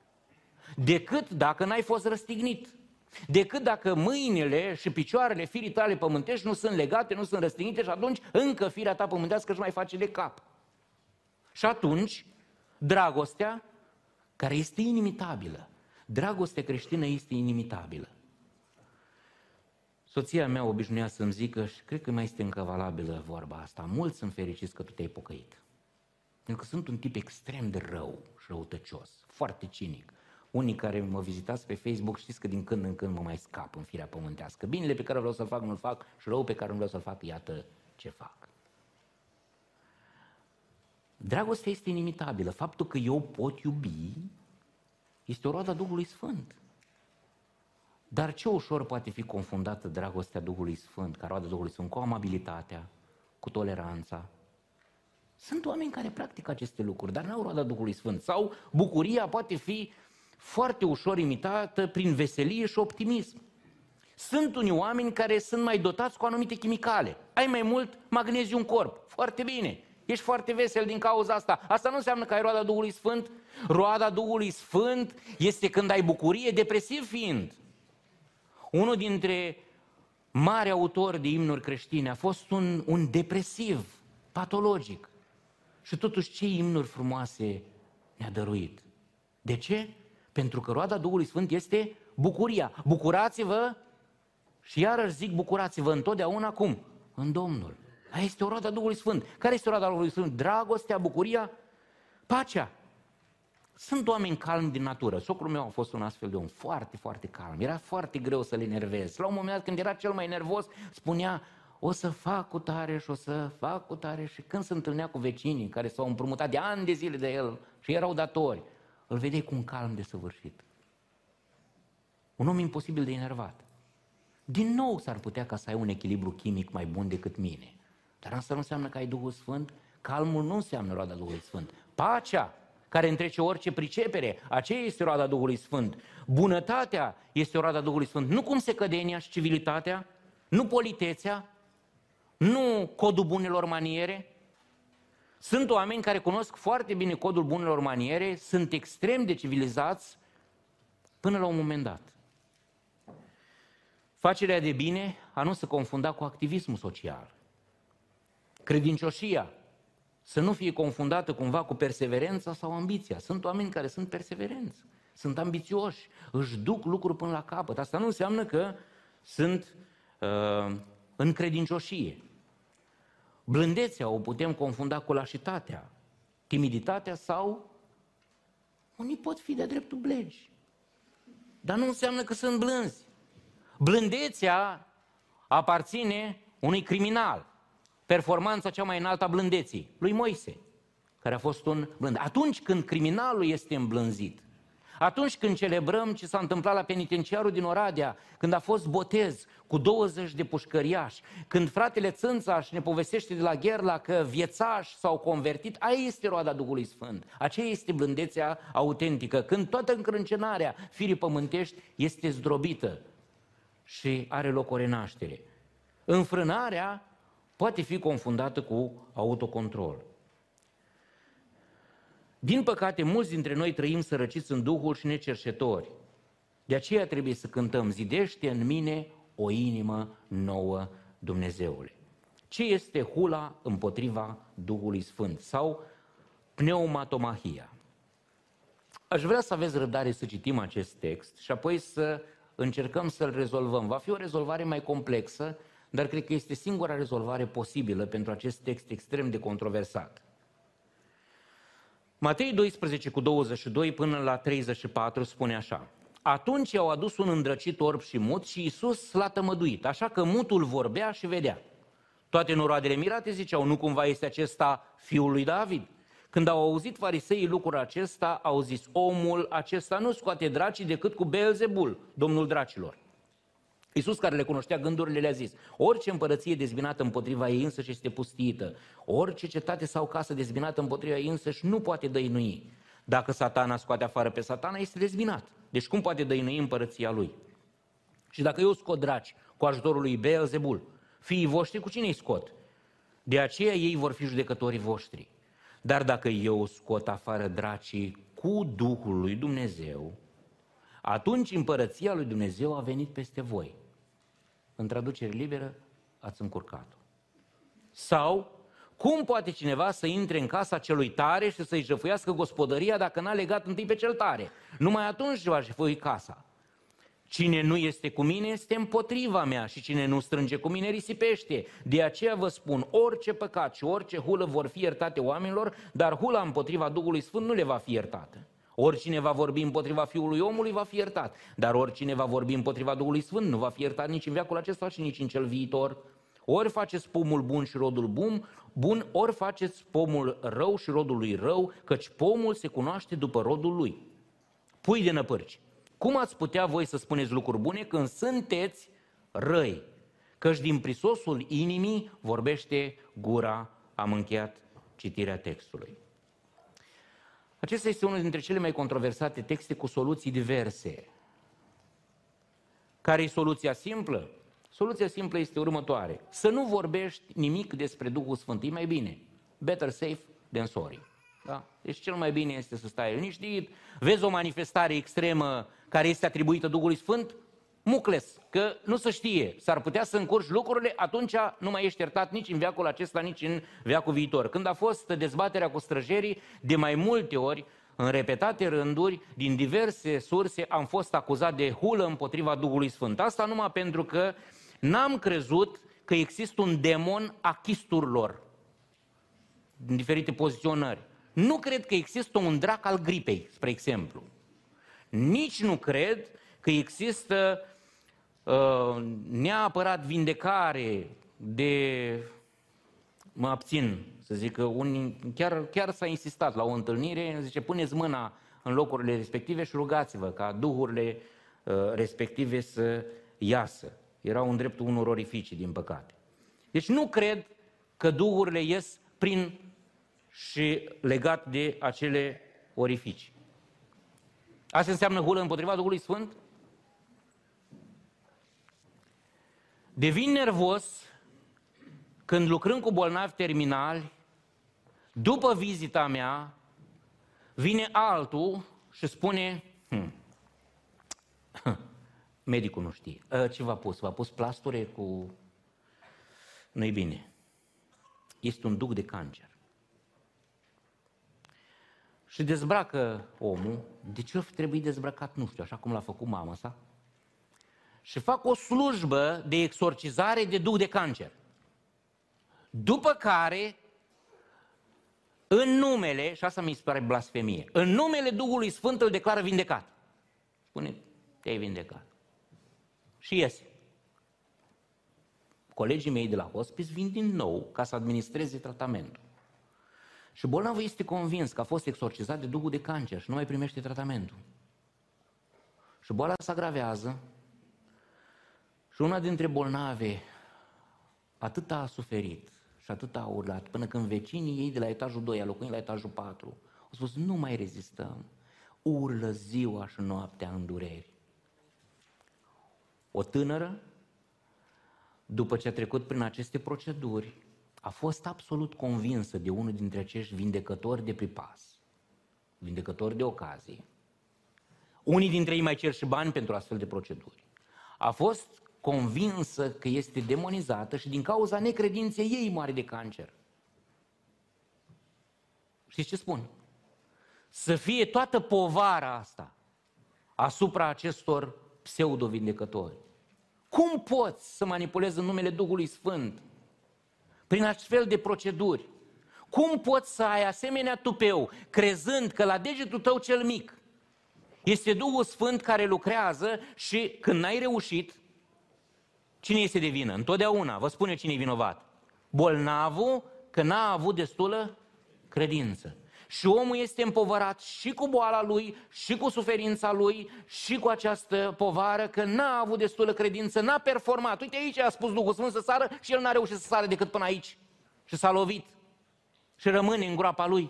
Decât dacă n-ai fost răstignit. Decât dacă mâinile și picioarele firii tale pământești nu sunt legate, nu sunt răstignite și atunci încă firea ta pământească își mai face de cap. Și atunci, dragostea, care este inimitabilă, dragostea creștină este inimitabilă. Soția mea obișnuia să-mi zică, și cred că mai este încă valabilă vorba asta, mulți sunt fericiți că tu te-ai pocăit. Pentru că sunt un tip extrem de rău și răutăcios, foarte cinic. Unii care mă vizitați pe Facebook știți că din când în când mă mai scap în firea pământească. Binele pe care vreau să-l fac, nu-l fac și rău pe care nu vreau să-l fac, iată ce fac. Dragostea este inimitabilă. Faptul că eu pot iubi Este o roadă a Duhului Sfânt. Dar ce ușor poate fi confundată dragostea Duhului Sfânt, ca roada Duhului Sfânt, cu amabilitatea, cu toleranța. Sunt oameni care practică aceste lucruri, dar n-au roada Duhului Sfânt. Sau bucuria poate fi foarte ușor imitată prin veselie și optimism. Sunt unii oameni care sunt mai dotați cu anumite chimicale. Ai mai mult magneziu în corp. Foarte bine. Ești foarte vesel din cauza asta. Asta nu înseamnă că ai roada Duhului Sfânt. Roada Duhului Sfânt este când ai bucurie, depresiv fiind. Unul dintre mari autori de imnuri creștine a fost un depresiv, patologic. Și totuși ce imnuri frumoase ne-a dăruit. De ce? Pentru că roada Duhului Sfânt este bucuria. Bucurați-vă și iarăși zic bucurați-vă întotdeauna cum? În Domnul. Aia este o roadă a Duhului Sfânt. Care este roada Duhului Sfânt? Dragostea, bucuria, pacea. Sunt oameni calmi din natură. Socrul meu a fost un astfel de om, foarte, foarte calm. Era foarte greu să-l enervez. La un moment dat, când era cel mai nervos, spunea, o să fac cu tare și o să fac cu tare. Și când se întâlnea cu vecinii care s-au împrumutat de ani de zile de el și erau datori, îl vedeai cu un calm desăvârșit. Un om imposibil de enervat. Din nou s-ar putea ca să ai un echilibru chimic mai bun decât mine. Dar asta nu înseamnă că ai Duhul Sfânt. Calmul nu înseamnă roada Duhului Sfânt. Pacea, care întrece orice pricepere, aceea este roada Duhului Sfânt. Bunătatea este o roada Duhului Sfânt. Nu cumsecădenia și civilitatea, nu politețea, nu codul bunelor maniere. Sunt oameni care cunosc foarte bine codul bunelor maniere, sunt extrem de civilizați până la un moment dat. Facerea de bine a nu se confunda cu activismul social. Credincioșia să nu fie confundată cumva cu perseverența sau ambiția. Sunt oameni care sunt perseverenți, sunt ambițioși, își duc lucruri până la capăt. Asta nu înseamnă că sunt în credincioșie. Blândețea o putem confunda cu lașitatea, timiditatea sau unii pot fi de dreptul blegi. Dar nu înseamnă că sunt blânzi. Blândețea aparține unui criminal. Performanța cea mai înaltă a blândeții, lui Moise, care a fost un blând. Atunci când criminalul este îmblânzit, atunci când celebrăm ce s-a întâmplat la penitenciarul din Oradea, când a fost botez cu 20 de pușcăriași, când fratele Țânțaș ne povestește de la Gherla că viețași s-au convertit, aia este roada Duhului Sfânt. Aceea este blândețea autentică, când toată încrâncenarea firii pământești este zdrobită și are loc o renaștere. Înfrânarea poate fi confundată cu autocontrol. Din păcate, mulți dintre noi trăim sărăciți în Duhul și necerșetori. De aceea trebuie să cântăm, zidește în mine o inimă nouă, Dumnezeule. Ce este hula împotriva Duhului Sfânt sau pneumatomahia? Aș vrea să aveți răbdare să citim acest text și apoi să încercăm să-l rezolvăm. Va fi o rezolvare mai complexă, dar cred că este singura rezolvare posibilă pentru acest text extrem de controversat. Matei 12 cu 22 până la 34 spune așa: atunci i-au adus un îndrăcit orb și mut și Iisus l-a tămăduit, așa că mutul vorbea și vedea. Toate noroadele mirate ziceau, nu cumva este acesta fiul lui David? Când au auzit fariseii lucrul acesta, au zis, omul acesta nu scoate dracii decât cu Beelzebul, domnul dracilor. Iisus, care le cunoștea gândurile, le-a zis, orice împărăție dezbinată împotriva ei însăși este pustiită, orice cetate sau casă dezbinată împotriva ei însăși nu poate dăinui. Dacă Satana scoate afară pe Satana, este dezbinat. Deci cum poate dăinui împărăția lui? Și dacă eu scot draci cu ajutorul lui Beelzebul, fiii voștri cu cine îi scot? De aceea ei vor fi judecătorii voștri. Dar dacă eu scot afară dracii cu Duhul lui Dumnezeu, atunci împărăția lui Dumnezeu a venit peste voi. În traducere liberă, ați încurcat-o. Sau, cum poate cineva să intre în casa celui tare și să-i jefuiască gospodăria dacă n-a legat întâi pe cel tare? Numai atunci va jefui casa. Cine nu este cu mine este împotriva mea și cine nu strânge cu mine risipește. De aceea vă spun, orice păcat și orice hulă vor fi iertate oamenilor, dar hula împotriva Duhului Sfânt nu le va fi iertată. Oricine va vorbi împotriva Fiului Omului va fi iertat, dar oricine va vorbi împotriva Duhului Sfânt nu va fi iertat nici în veacul acesta și nici în cel viitor. Ori faceți pomul bun și rodul bun, ori faceți pomul rău și rodul lui rău, căci pomul se cunoaște după rodul lui. pui de năpârci. Cum ați putea voi să spuneți lucruri bune când sunteți răi? Căci din prisosul inimii vorbește gura. Am încheiat citirea textului. Acesta este unul dintre cele mai controversate texte cu soluții diverse. Care e soluția simplă? Soluția simplă este următoare. Să nu vorbești nimic despre Duhul Sfânt. E mai bine. Better safe than sorry. Da? Deci cel mai bine este să stai liniștit. Vezi o manifestare extremă care este atribuită Duhului Sfânt? Mucles, că nu se știe. S-ar putea să încurci lucrurile, atunci nu mai ești iertat nici în veacul acesta, nici în veacul viitor. Când a fost dezbaterea cu străjerii, de mai multe ori, în repetate rânduri, din diverse surse, am fost acuzat de hulă împotriva Duhului Sfânt. Asta numai pentru că n-am crezut că există un demon a chisturilor, în diferite poziționări. Nu cred că există un drac al gripei, spre exemplu. Nici nu cred că există neapărat vindecare de... Mă abțin să zic că chiar s-a insistat la o întâlnire, zice, puneți mâna în locurile respective și rugați-vă ca duhurile respective să iasă. Erau în dreptul unor orificii, din păcate. Deci nu cred că duhurile ies prin și legat de acele orificii. Asta înseamnă hulă împotriva Duhului Sfânt? Devin nervos când lucrând cu bolnavi terminali, după vizita mea, vine altul și spune, medicul nu știe. Ce v-a pus? V-a pus plasture cu... Nu-i bine. Este un duc de cancer. Și dezbracă omul, de ce trebuie dezbrăcat, nu știu, așa cum l-a făcut mama sa, și fac o slujbă de exorcizare de duh de cancer. După care, în numele, și asta mi se pare blasfemie, în numele Duhului Sfânt îl declară vindecat. Spune, te-ai vindecat. Și iese. Colegii mei de la hospice vin din nou ca să administreze tratamentul. Și bolnavul este convins că a fost exorcizat de duhul de cancer și nu mai primește tratamentul. Și boala se agravează și una dintre bolnave atât a suferit și atât a urlat, până când vecinii ei de la etajul 2, locuind la etajul 4, au spus, nu mai rezistăm, urlă ziua și noaptea în dureri. O tânără, după ce a trecut prin aceste proceduri, a fost absolut convinsă de unul dintre acești vindecători de pripas, vindecători de ocazie. Unii dintre ei mai cer și bani pentru astfel de proceduri. A fost convinsă că este demonizată și din cauza necredinței ei moare de cancer. Știți ce spun? Să fie toată povara asta asupra acestor pseudo-vindecători. Cum poți să manipulezi în numele Duhului Sfânt prin astfel de proceduri? Cum poți să ai asemenea tupeu, crezând că la degetul tău cel mic este Duhul Sfânt care lucrează și când n-ai reușit, cine este de vină? Întotdeauna vă spune cine e vinovat. Bolnavul, că n-a avut destulă credință. Și omul este împovărat și cu boala lui, și cu suferința lui, și cu această povară, că n-a avut destulă credință, n-a performat. Uite, aici a spus Duhul Sfânt să sară și el n-a reușit să sară decât până aici. Și s-a lovit. Și rămâne în groapa lui.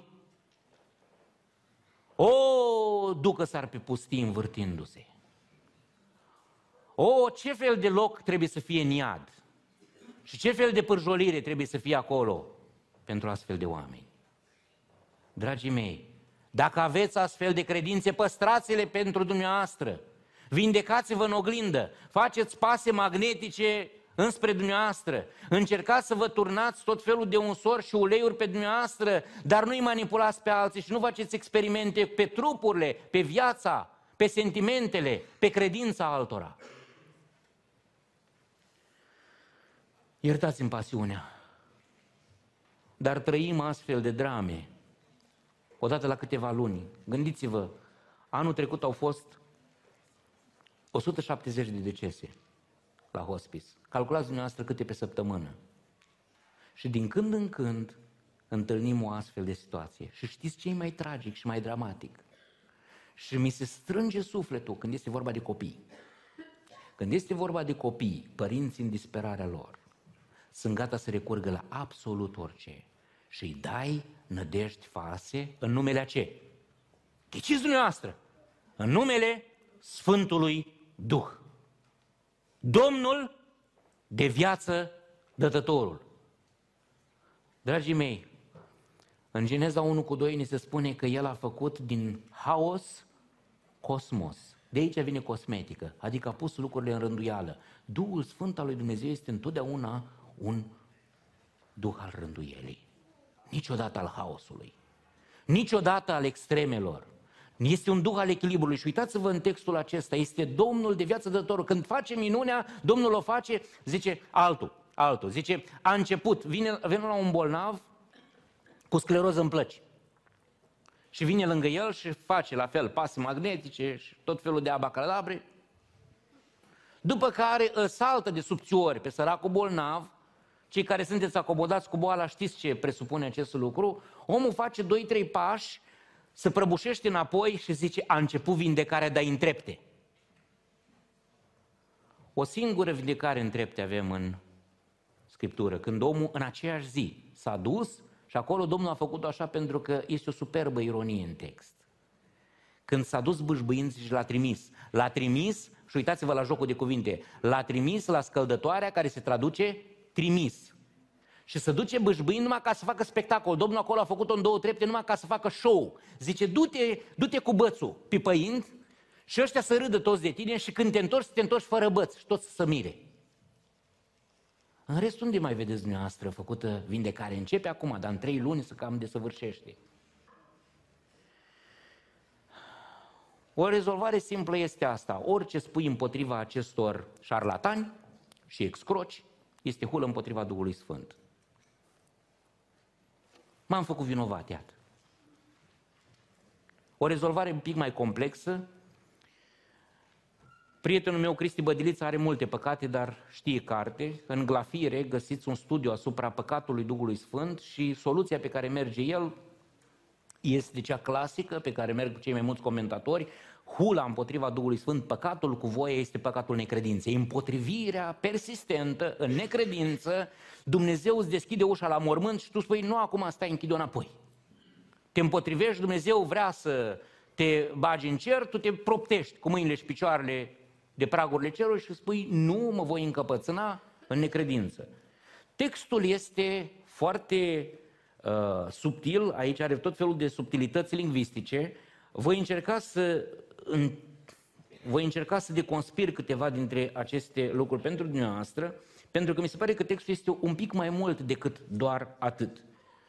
O, ducă s-ar pe pustii învârtindu-se. O, ce fel de loc trebuie să fie în iad? Și ce fel de pârjolire trebuie să fie acolo pentru astfel de oameni? Dragii mei, dacă aveți astfel de credințe, păstrați-le pentru dumneavoastră. Vindecați-vă în oglindă, faceți pase magnetice înspre dumneavoastră, încercați să vă turnați tot felul de unsori și uleiuri pe dumneavoastră, dar nu-i manipulați pe alții și nu faceți experimente pe trupurile, pe viața, pe sentimentele, pe credința altora. Iertați-mi pasiunea, dar trăim astfel de drame odată la câteva luni. Gândiți-vă, anul trecut au fost 170 de decese la hospice. Calculați dumneavoastră câte pe săptămână. Și din când în când întâlnim o astfel de situație. Și știți ce e mai tragic și mai dramatic? Și mi se strânge sufletul când este vorba de copii. Când este vorba de copii, părinții în disperarea lor sunt gata să recurgă la absolut orice și îi dai nădejdi false în numele a ce? Ghiciți dumneavoastră! În numele Sfântului Duh. Domnul de viață, Dătătorul. Dragii mei, în Geneza 1:2 ni se spune că El a făcut din haos cosmos. De aici vine cosmetică, adică a pus lucrurile în rânduială. Duhul Sfânt al lui Dumnezeu este întotdeauna un duh al rânduielii. Niciodată al haosului. Niciodată al extremelor. Este un duh al echilibrului și uitați-vă în textul acesta, este Domnul de viață dătător. Când face minunea, Domnul o face, zice altul. Zice, a început, vine la un bolnav cu scleroză în plăci. Și vine lângă el și face la fel pase magnetice și tot felul de abacadabre. După care îl saltă de subțiori pe săracul bolnav. Cei care sunteți acomodați cu boala știți ce presupune acest lucru. Omul face 2-3 pași, se prăbușește înapoi și zice, a început vindecarea, dar în trepte. O singură vindecare în trepte avem în Scriptură, când omul în aceeași zi s-a dus și acolo Domnul a făcut-o așa pentru că este o superbă ironie în text. Când s-a dus bâșbâind și l-a trimis și uitați-vă la jocul de cuvinte, l-a trimis la scăldătoarea care se traduce trimis. Și se duce bâșbâind numai ca să facă spectacol. Domnul acolo a făcut-o în 2 trepte numai ca să facă show. Zice, du-te cu bățul pipăind și ăștia să râdă toți de tine și când te întorci fără băț și toți să mire. În rest, unde mai vedeți dumneavoastră făcută vindecare? Începe acum, dar în 3 luni să cam desăvârșește. O rezolvare simplă este asta. Orice spui împotriva acestor șarlatani și excroci, este hulă împotriva Duhului Sfânt. M-am făcut vinovat, iată. O rezolvare un pic mai complexă. Prietenul meu, Cristi Bădiliță, are multe păcate, dar știe carte. În Glafire găsiți un studiu asupra păcatului Duhului Sfânt și soluția pe care merge el este cea clasică, pe care merg cei mai mulți comentatori. Hula împotriva Duhului Sfânt, păcatul cu voie, este păcatul necredinței. Împotrivirea persistentă în necredință, Dumnezeu îți deschide ușa la mormânt și tu spui, nu, acum stai, închide-o înapoi. Te împotrivești, Dumnezeu vrea să te bagi în cer, tu te proptești cu mâinile și picioarele de pragurile cerului și spui, nu mă voi încăpățâna în necredință. Textul este foarte subtil, aici are tot felul de subtilități lingvistice. Voi încerca să deconspir câteva dintre aceste lucruri pentru dumneavoastră, pentru că mi se pare că textul este un pic mai mult decât doar atât.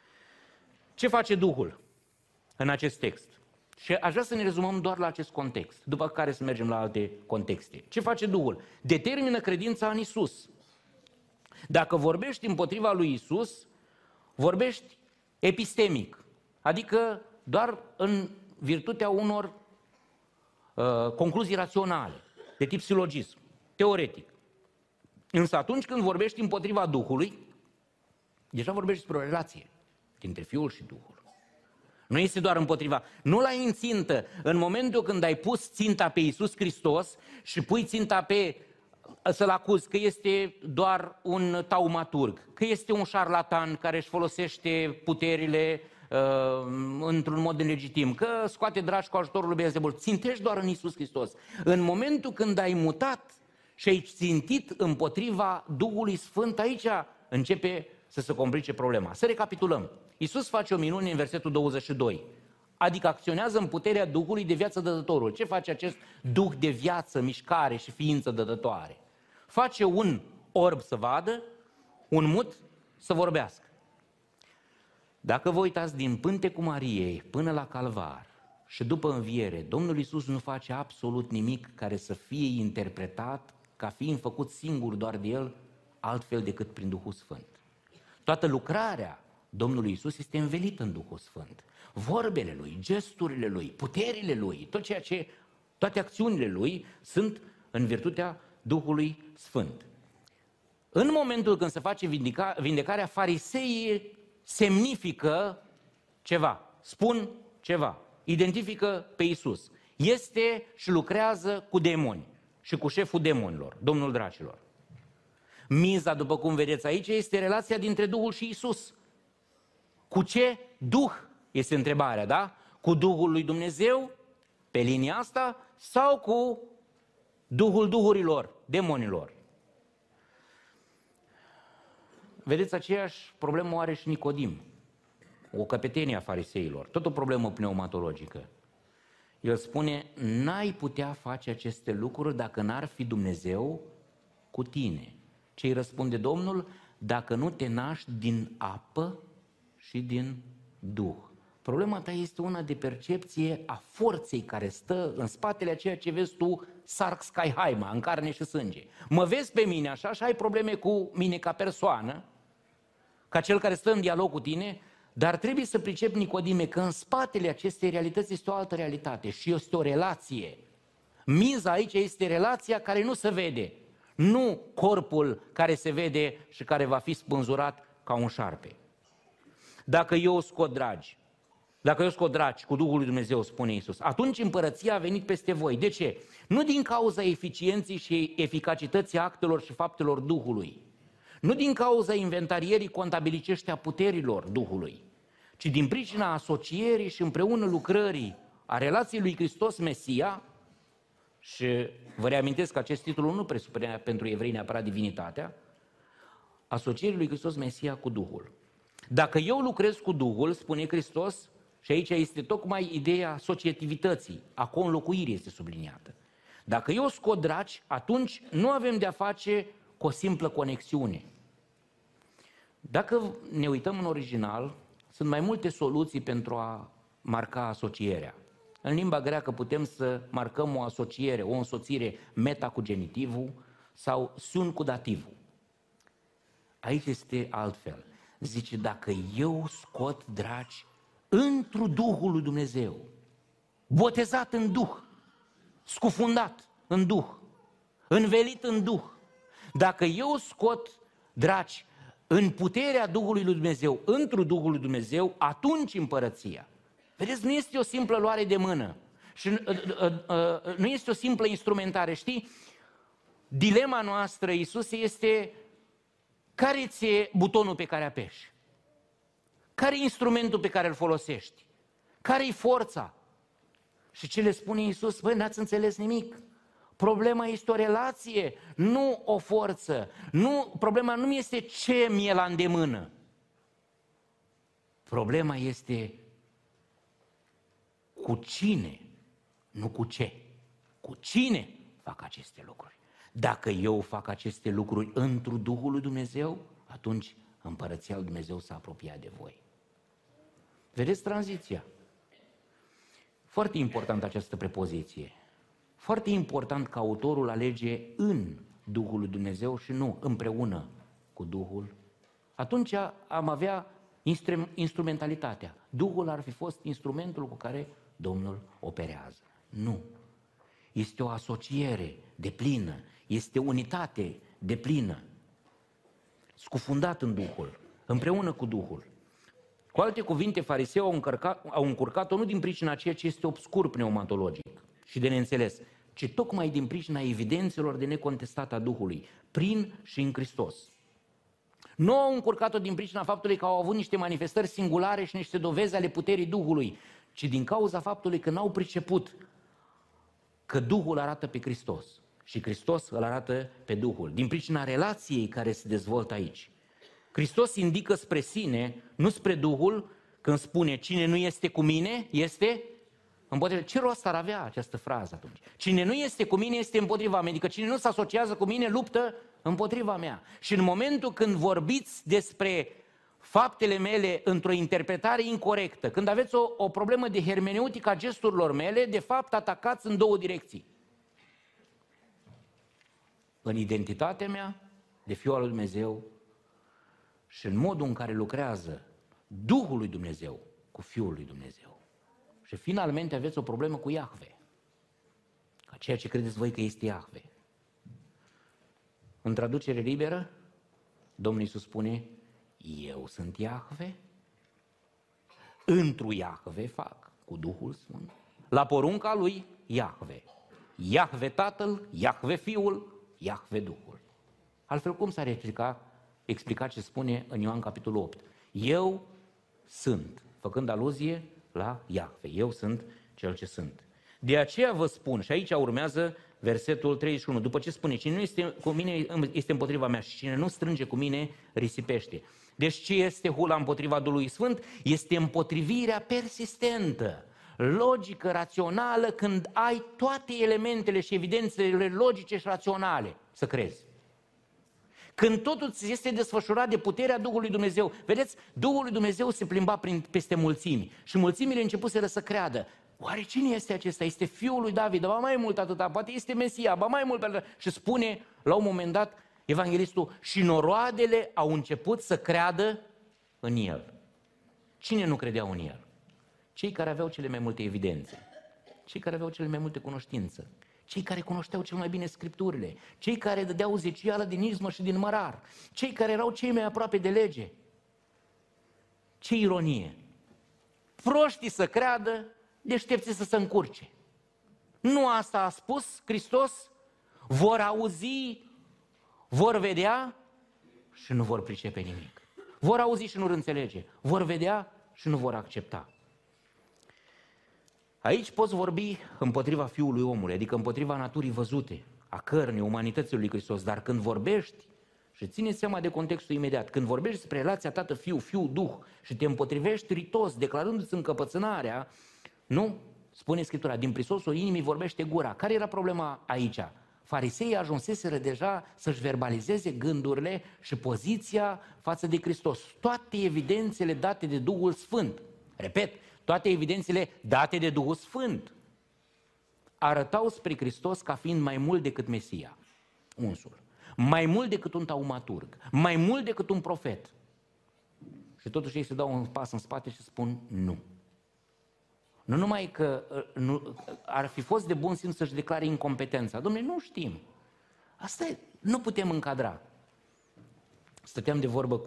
Ce face Duhul în acest text? Și aș vrea să ne rezumăm doar la acest context, după care să mergem la alte contexte. Ce face Duhul? Determină credința în Isus. Dacă vorbești împotriva lui Isus, vorbești epistemic, adică doar în virtutea unor concluzii raționale, de tip silogism, teoretic. Însă atunci când vorbești împotriva Duhului, deja vorbești despre o relație dintre Fiul și Duhul. Nu este doar împotriva, nu l-ai în țintă. În momentul când ai pus ținta pe Iisus Hristos și pui ținta să-L acuzi că este doar un taumaturg, că este un șarlatan care își folosește puterile într-un mod nelegitim, că scoate dragi cu ajutorul lui Beelzebul, țintești doar în Iisus Hristos. În momentul când ai mutat și ai țintit împotriva Duhului Sfânt, aici începe să se complice problema. Să recapitulăm. Iisus face o minune în versetul 22, adică acționează în puterea Duhului de viață dătătorul. Ce face acest Duh de viață, mișcare și ființă dătătoare? Face un orb să vadă, un mut să vorbească. Dacă vă uitați din pântecul Mariei până la Calvar și după înviere, Domnul Iisus nu face absolut nimic care să fie interpretat ca fiind făcut singur doar de El, altfel decât prin Duhul Sfânt. Toată lucrarea Domnului Iisus este învelită în Duhul Sfânt. Vorbele Lui, gesturile Lui, puterile Lui, toate acțiunile Lui sunt în virtutea Duhului Sfânt. În momentul când se face vindecarea, fariseii semnifică ceva, spun ceva, identifică pe Iisus. este și lucrează cu demoni și cu șeful demonilor, domnul dracilor. Miza, după cum vedeți aici, este relația dintre Duhul și Iisus. Cu ce Duh este întrebarea, da? Cu Duhul lui Dumnezeu, pe linia asta, sau cu Duhul duhurilor, demonilor? Vedeți, aceeași problemă o are și Nicodim, o căpetenie a fariseilor, tot o problemă pneumatologică. El spune, n-ai putea face aceste lucruri dacă n-ar fi Dumnezeu cu tine. Ce îi răspunde Domnul? Dacă nu te naști din apă și din Duh. Problema ta este una de percepție a forței care stă în spatele a ceea ce vezi tu, sarx sky haima, în carne și sânge. Mă vezi pe mine așa și ai probleme cu mine ca persoană, ca cel care stă în dialog cu tine, dar trebuie să pricep, Nicodime, că în spatele acestei realități este o altă realitate și este o relație. Miza aici este relația care nu se vede, nu corpul care se vede și care va fi spânzurat ca un șarpe. Dacă eu scot dragi cu Duhul lui Dumnezeu, spune Iisus, atunci împărăția a venit peste voi. De ce? Nu din cauza eficienței și eficacității actelor și faptelor Duhului, nu din cauza inventarierii contabilicești a puterilor Duhului, ci din pricina asocierii și împreună lucrării a relației lui Hristos Mesia. Și vă reamintesc că acest titlu nu presupunea pentru evrei neapărat divinitatea, asocierii lui Hristos Mesia cu Duhul. Dacă eu lucrez cu Duhul, spune Hristos, și aici este tocmai ideea asociativității, a conlocuirii este subliniată. Dacă eu scot draci, atunci nu avem de-a face cu o simplă conexiune. Dacă ne uităm în original, sunt mai multe soluții pentru a marca asocierea. În limba greacă putem să marcăm o asociere, o însoțire meta cu genitivul sau sun cu dativul. Aici este altfel. Zice, dacă eu scot draci întru Duhul lui Dumnezeu, botezat în Duh, scufundat în Duh, învelit în Duh, dacă eu scot draci în puterea Duhului lui Dumnezeu, întru Duhul lui Dumnezeu, atunci împărăția. Vedeți, nu este o simplă luare de mână și nu este o simplă instrumentare. Știi, dilema noastră, Iisuse, este care ți-e butonul pe care apeși? Care e instrumentul pe care îl folosești? Care e forța? Și ce le spune Iisus? Băi, n-ați înțeles nimic. Problema este o relație, nu o forță. Problema nu este ce mi-e la îndemână. Problema este cu cine, nu cu ce. Cu cine fac aceste lucruri. Dacă eu fac aceste lucruri întru Duhul lui Dumnezeu, atunci împărăția lui Dumnezeu s-a apropiat de voi. Vedeți tranziția? Foarte importantă această prepoziție. Foarte important că autorul alege în Duhul lui Dumnezeu și nu împreună cu Duhul. Atunci am avea instrumentalitatea. Duhul ar fi fost instrumentul cu care Domnul operează. Nu. Este o asociere deplină, este unitate deplină, scufundat în Duhul, împreună cu Duhul. Cu alte cuvinte, fariseii au încurcat-o nu din pricina ceea ce este obscur pneumatologic și de neînțeles, ci tocmai din pricina evidențelor de necontestat a Duhului, prin și în Hristos. Nu au încurcat-o din pricina faptului că au avut niște manifestări singulare și niște dovezi ale puterii Duhului, ci din cauza faptului că n-au priceput că Duhul arată pe Hristos și Hristos îl arată pe Duhul, din pricina relației care se dezvoltă aici. Hristos indică spre sine, nu spre Duhul, când spune cine nu este cu mine, este împotriva. Ce rost ar avea această frază atunci? Cine nu este cu mine este împotriva mea, adică cine nu se asociază cu mine luptă împotriva mea. Și în momentul când vorbiți despre faptele mele într-o interpretare incorrectă, când aveți o problemă de hermeneutică a gesturilor mele, de fapt atacați în două direcții. În identitatea mea de fiul al lui Dumnezeu și în modul în care lucrează Duhul lui Dumnezeu cu Fiul lui Dumnezeu. Și finalmente aveți o problemă cu Iahve, ca ceea ce credeți voi că este Iahve. În traducere liberă, Domnul Iisus spune, eu sunt Iahve, întru Iahve fac, cu Duhul Sfânt, la porunca lui Iahve. Iahve Tatăl, Iahve Fiul, Iahve Duhul. Altfel cum s-ar explica ce spune în Ioan capitolul 8? Eu sunt, făcând aluzie la Iahve. Eu sunt cel ce sunt. De aceea vă spun, și aici urmează versetul 31, după ce spune, cine nu este cu mine este împotriva mea și cine nu strânge cu mine risipește. Deci ce este hula împotriva Duhului Sfânt? Este împotrivirea persistentă, logică, rațională, când ai toate elementele și evidențele logice și raționale să crezi. Când totul este desfășurat de puterea Duhului Dumnezeu. Vedeți, Duhul lui Dumnezeu se plimba peste mulțimi și mulțimile începuseră să creadă. Oare cine este acesta? Este fiul lui David, ba mai mult atâta, poate este Mesia, ba mai mult atâta. Și spune la un moment dat evanghelistul, și noroadele au început să creadă în el. Cine nu credeau în el? Cei care aveau cele mai multe evidențe, cei care aveau cele mai multe cunoștințe, cei care cunoșteau cel mai bine Scripturile, cei care dădeau zecială din izmă și din mărar, cei care erau cei mai aproape de lege. Ce ironie! Proștii să creadă, deștepții să se încurce. Nu asta a spus Hristos? Vor auzi, vor vedea și nu vor pricepe nimic. Vor auzi și nu vor înțelege. Vor vedea și nu vor accepta. Aici poți vorbi împotriva Fiului omului, adică împotriva naturii văzute, a cărnii, umanității lui Hristos, dar când vorbești, și țineți seama de contextul imediat, când vorbești despre relația Tată-Fiu, Fiu-Duh și te împotrivești ritos, declarându-ți încăpățânarea, nu? Spune Scriptura, din prisosul inimii vorbește gura. Care era problema aici? Fariseii ajunseseră deja să-și verbalizeze gândurile și poziția față de Hristos. Toate evidențele date de Duhul Sfânt, repet, toate evidențele date de Duhul Sfânt, arătau spre Hristos ca fiind mai mult decât Mesia, unsul, mai mult decât un taumaturg, mai mult decât un profet. Și totuși ei se dau un pas în spate și spun nu. Nu numai că ar fi fost de bun simț să-și declare incompetența. Dom'le, nu știm. Asta e, nu putem încadra. Stăteam de vorbă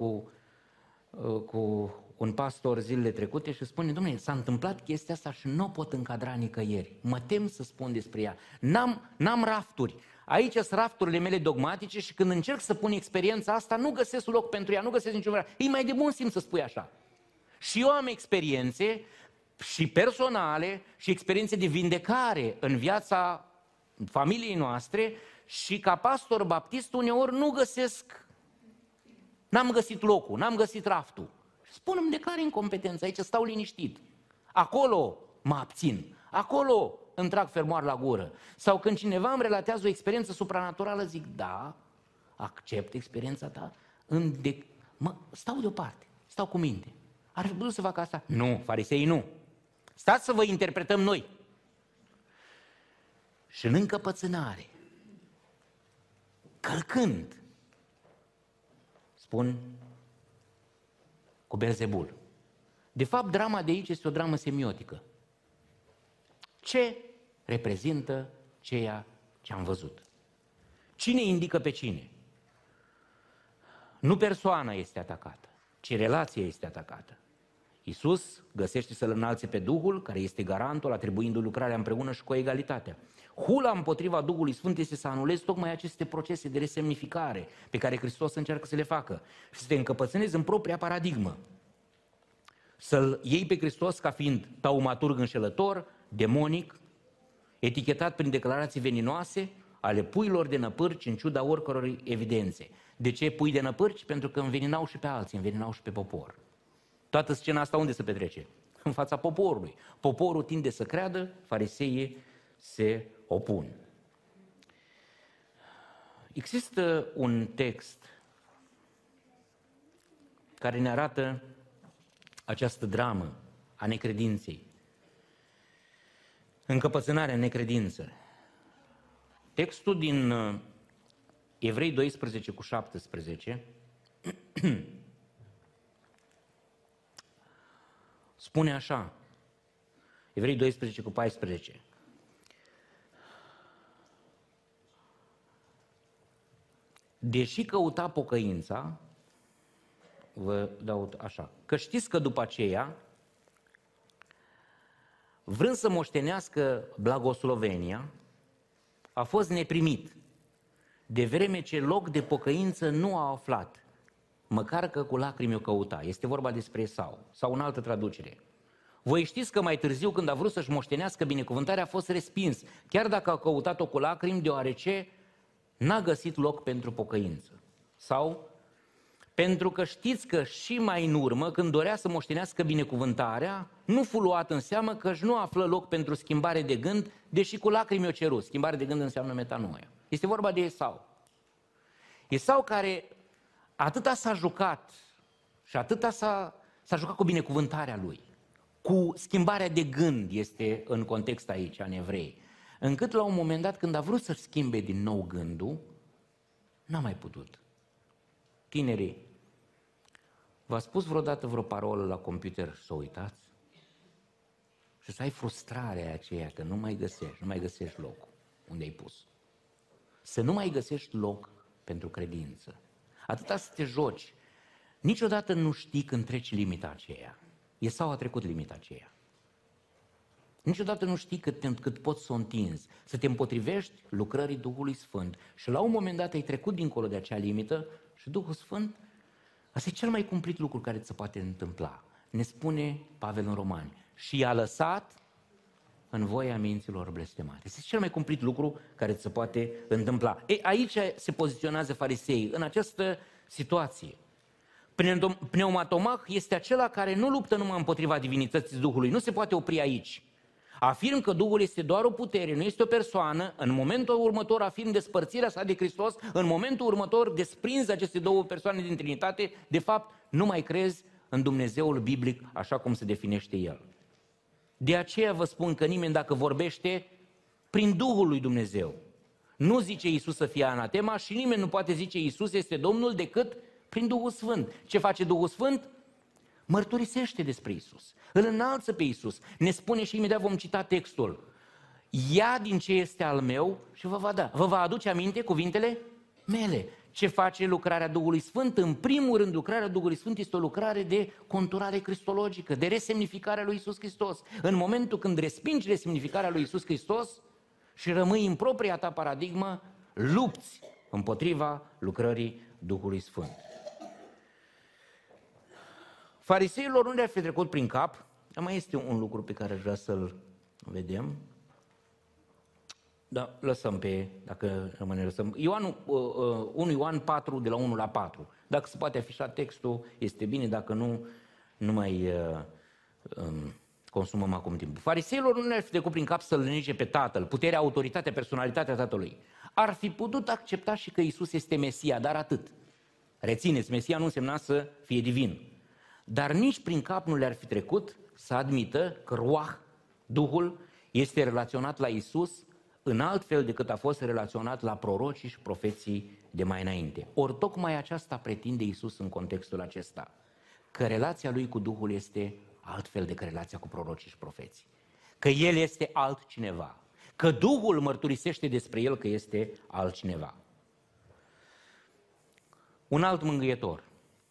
cu un pastor zilele trecute și spune, dom'le, s-a întâmplat chestia asta și nu o pot încadra nicăieri. Mă tem să spun despre ea. N-am rafturi. Aici sunt rafturile mele dogmatice și când încerc să pun experiența asta, nu găsesc loc pentru ea, nu găsesc niciun vreau. E mai de bun simț să spui așa. Și eu am experiențe și personale și experiențe de vindecare în viața familiei noastre și ca pastor baptist uneori nu găsesc, n-am găsit locul, n-am găsit raftul. Spun, îmi declar incompetență, aici stau liniștit. Acolo mă abțin, acolo îmi trag fermoar la gură. Sau când cineva îmi relatează o experiență supranaturală, zic, da, accept experiența ta, stau deoparte, stau cu minte. Ar fi putut să fac asta? Nu, fariseii nu. Stați să vă interpretăm noi. Și în încăpățânare, călcând, spun cu Belzebul. De fapt, drama de aici este o dramă semiotică. Ce reprezintă ceea ce am văzut? Cine indică pe cine? Nu persoana este atacată, ci relația este atacată. Iisus găsește să-L înalțe pe Duhul, care este garantul, atribuindu-i lucrarea împreună și cu egalitatea. Hula împotriva Duhului Sfânt este să anulezi tocmai aceste procese de resemnificare pe care Hristos încearcă să le facă și să te încăpățânezi în propria paradigmă. Să-L iei pe Hristos ca fiind taumaturg înșelător, demonic, etichetat prin declarații veninoase ale puilor de năpârci în ciuda oricăror evidențe. De ce pui de năpârci? Pentru că înveninau și pe alții, înveninau și pe popor. Toată scena asta unde se petrece? În fața poporului. Poporul tinde să creadă, fariseii se opun. Există un text care ne arată această dramă a necredinței. Încăpățânarea în necredință. Textul din Evrei 12:17 spune așa, Evrei 12:14. Deși căuta pocăința, vă dau așa, că știți că după aceea vrând să moștenească Blagoslovenia, a fost neprimit, de vreme ce loc de pocăință nu a aflat, măcar că cu lacrimi o căuta. Este vorba despre Esau, sau în altă traducere. Voi știți că mai târziu, când a vrut să-și moștenească binecuvântarea, a fost respins, chiar dacă a căutat-o cu lacrimi, deoarece n-a găsit loc pentru pocăință. Sau, pentru că știți că și mai în urmă, când dorea să moștenească binecuvântarea, nu fu luat în seamă că își nu află loc pentru schimbare de gând, deși cu lacrimi o cerut. Schimbare de gând înseamnă metanoia. Este vorba de Esau. Esau care atâta s-a jucat și atâta s-a jucat cu binecuvântarea lui, cu schimbarea de gând este în context aici, în evrei, încât la un moment dat, când a vrut să schimbe din nou gândul, n-a mai putut. Tinerii, v-a spus vreodată vreo parolă la computer să o uitați? Și să ai frustrarea aceea că nu mai găsești locul unde ai pus. Să nu mai găsești loc pentru credință. Atâta să te joci. Niciodată nu știi când treci limita aceea. Esau a trecut limita aceea. Niciodată nu știi cât poți să o întinzi, să te împotrivești lucrării Duhului Sfânt. Și la un moment dat ai trecut dincolo de acea limită și Duhul Sfânt, asta e cel mai cumplit lucru care ți se poate întâmpla. Ne spune Pavel în Romani. Și i-a lăsat în voia minților blestemate. Este cel mai cumplit lucru care ți se poate întâmpla. Aici se poziționează fariseii, în această situație. Pneumatomah este acela care nu luptă numai împotriva divinității Duhului, nu se poate opri aici. Afirm că Duhul este doar o putere, nu este o persoană, în momentul următor afirm despărțirea sa de Hristos, în momentul următor desprinzi aceste două persoane din Trinitate, de fapt nu mai crezi în Dumnezeul biblic așa cum se definește El. De aceea vă spun că nimeni dacă vorbește prin Duhul lui Dumnezeu, nu zice Iisus să fie anatema și nimeni nu poate zice Iisus este Domnul decât prin Duhul Sfânt. Ce face Duhul Sfânt? Mărturisește despre Iisus, îl înalță pe Iisus. Ne spune și imediat vom cita textul. Ia din ce este al meu și vă va da. Vă va aduce aminte cuvintele mele. Ce face lucrarea Duhului Sfânt? În primul rând, lucrarea Duhului Sfânt este o lucrare de conturare cristologică, de resemnificarea lui Iisus Hristos. În momentul când respingi resemnificarea lui Iisus Hristos și rămâi în propria ta paradigmă, lupți împotriva lucrării Duhului Sfânt. Fariseilor nu le-ar fi trecut prin cap, mai este un lucru pe care aș vrea să-l vedem, dar lăsăm dacă rămâne, lăsăm. 1 Ioan 4, de la 1 la 4. Dacă se poate afișa textul, este bine, dacă nu mai consumăm acum timpul. Fariseilor nu le-ar fi trecut prin cap să-L nege pe Tatăl, puterea, autoritatea, personalitatea Tatălui. Ar fi putut accepta și că Iisus este Mesia, dar atât. Rețineți, Mesia nu însemna să fie divin. Dar nici prin cap nu le-ar fi trecut să admită că Ruach, Duhul, este relaționat la Iisus în alt fel decât a fost relaționat la prorocii și profeții de mai înainte. Ori tocmai aceasta pretinde Iisus în contextul acesta, că relația lui cu Duhul este altfel decât relația cu prorocii și profeții, că El este altcineva, că Duhul mărturisește despre El că este altcineva. Un alt mângâietor.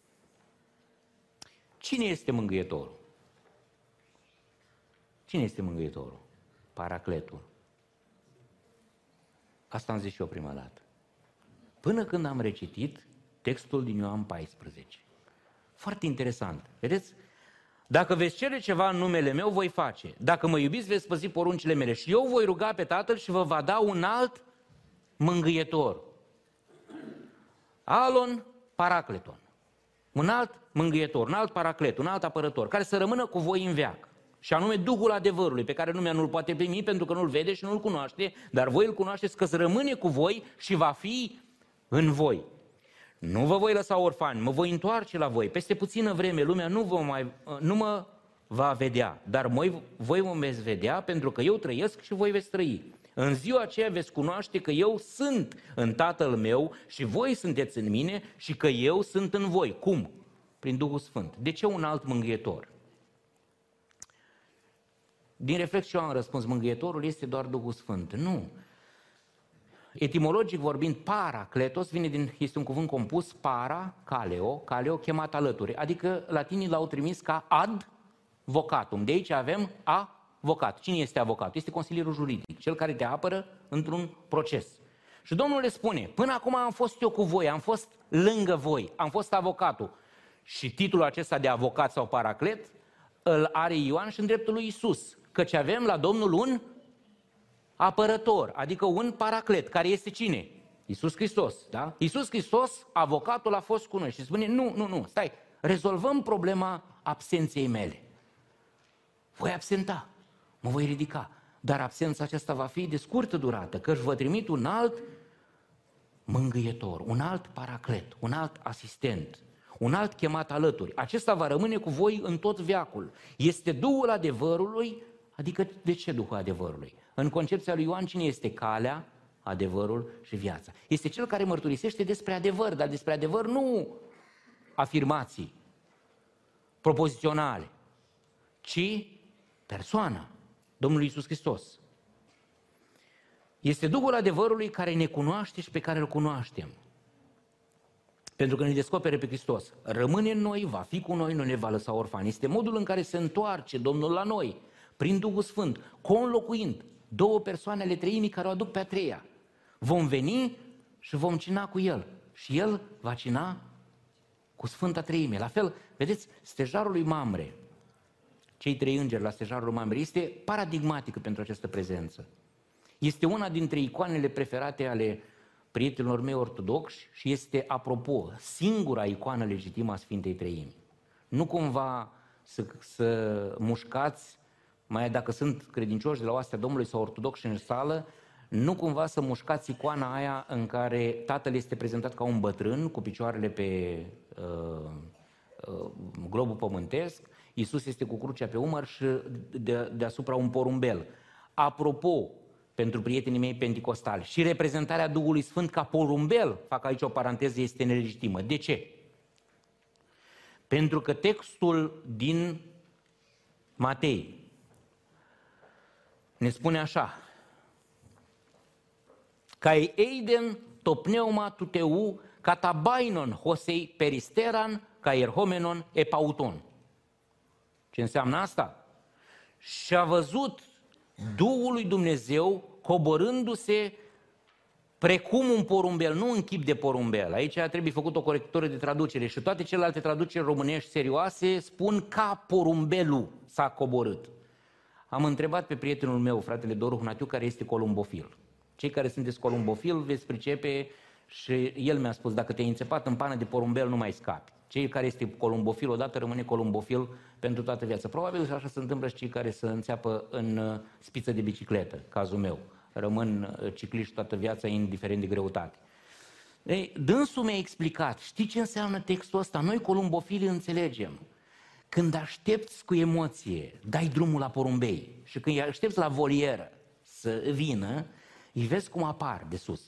Cine este mângâietorul? Cine este mângâietorul? Paracletul. Asta am zis și eu prima dată. Până când am recitit textul din Ioan 14. Foarte interesant. Vedeți? Dacă veți cere ceva în numele meu, voi face. Dacă mă iubiți, veți păzi poruncile mele. Și eu voi ruga pe Tatăl și vă va da un alt mângâietor. Alon Paracleton. Un alt mângâietor, un alt paraclet, un alt apărător, care să rămână cu voi în veac. Și anume Duhul adevărului, pe care lumea nu-l poate primi pentru că nu-l vede și nu-l cunoaște, dar voi îl cunoașteți, că să rămâne cu voi și va fi în voi. Nu vă voi lăsa orfani, mă voi întoarce la voi. Peste puțină vreme lumea nu mă va vedea, dar voi mă veți vedea pentru că eu trăiesc și voi veți trăi. În ziua aceea veți cunoaște că eu sunt în Tatăl meu și voi sunteți în mine și că eu sunt în voi. Cum? Prin Duhul Sfânt. De ce un alt mângâietor? Din reflex eu am răspuns, mângâietorul este doar Duhul Sfânt. Nu. Etimologic vorbind, paracletos este un cuvânt compus, para, caleo, chemat alături. Adică latinii l-au trimis ca ad vocatum. De aici avem a avocat. Cine este avocat? Este consilierul juridic, cel care te apără într-un proces. Și Domnul le spune, până acum am fost eu cu voi, am fost lângă voi, am fost avocatul. Și titlul acesta de avocat sau paraclet îl are Ioan și în dreptul lui Iisus, căci avem la Domnul un apărător, adică un paraclet, care este cine? Iisus Hristos, da? Iisus Hristos, avocatul, a fost cu noi și spune, nu, stai, rezolvăm problema absenței mele. Voi absenta, mă voi ridica, dar absența aceasta va fi de scurtă durată, căci vă trimit un alt mângâietor, un alt paraclet, un alt asistent, un alt chemat alături. Acesta va rămâne cu voi în tot veacul. Este Duhul adevărului, adică de ce Duhul adevărului? În concepția lui Ioan, cine este calea, adevărul și viața? Este cel care mărturisește despre adevăr, dar despre adevăr nu afirmații propoziționale, ci persoana, Domnul Iisus Hristos. Este Duhul adevărului care ne cunoaște și pe care îl cunoaștem. Pentru că ne descopere pe Hristos. Rămâne în noi, va fi cu noi, nu ne va lăsa orfani. Este modul în care se întoarce Domnul la noi, prin Duhul Sfânt, conlocuind două persoane ale treimii care o aduc pe a treia. Vom veni și vom cina cu El. Și El va cina cu Sfânta Treime. La fel, vedeți, stejarul lui Mamre, cei trei îngeri la stejarul lui Mamre, este paradigmatică pentru această prezență. Este una dintre icoanele preferate ale prietenilor mei ortodoxi și este, apropo, singura icoană legitimă a Sfintei Treimi. Nu cumva să mușcați, mai dacă sunt credincioși de la oastea Domnului sau ortodoxi în sală, nu cumva să mușcați icoana aia în care Tatăl este prezentat ca un bătrân cu picioarele pe globul pământesc, Iisus este cu crucea pe umăr și deasupra un porumbel. Apropo, pentru prietenii mei penticostali, și reprezentarea Duhului Sfânt ca porumbel, fac aici o paranteză, este nelegitimă. De ce? Pentru că textul din Matei ne spune așa: Kai eiden to pneuma tuteu katabainon hosei peristeran ca erhomenon epauton. Ce înseamnă asta? Și a văzut Duhul lui Dumnezeu coborându-se precum un porumbel, nu în chip de porumbel. Aici trebuie făcut o corectură de traducere și toate celelalte traduceri românești serioase spun ca porumbelul s-a coborât. Am întrebat pe prietenul meu, fratele Doru Hnatiu, care este columbofil. Cei care sunteți columbofil veți pricepe și el mi-a spus, dacă te-ai înțepat în pană de porumbel, nu mai scapi. Cei care este columbofil odată rămâne columbofil pentru toată viața. Probabil și așa se întâmplă și cei care se înțeapă în spiță de bicicletă, cazul meu. Rămân cicliști toată viața, indiferent de greutate. Ei, dânsul mi-a explicat, știi ce înseamnă textul ăsta? Noi columbofili înțelegem. Când aștepți cu emoție, dai drumul la porumbei și când îi aștepți la volieră să vină, îi vezi cum apar de sus.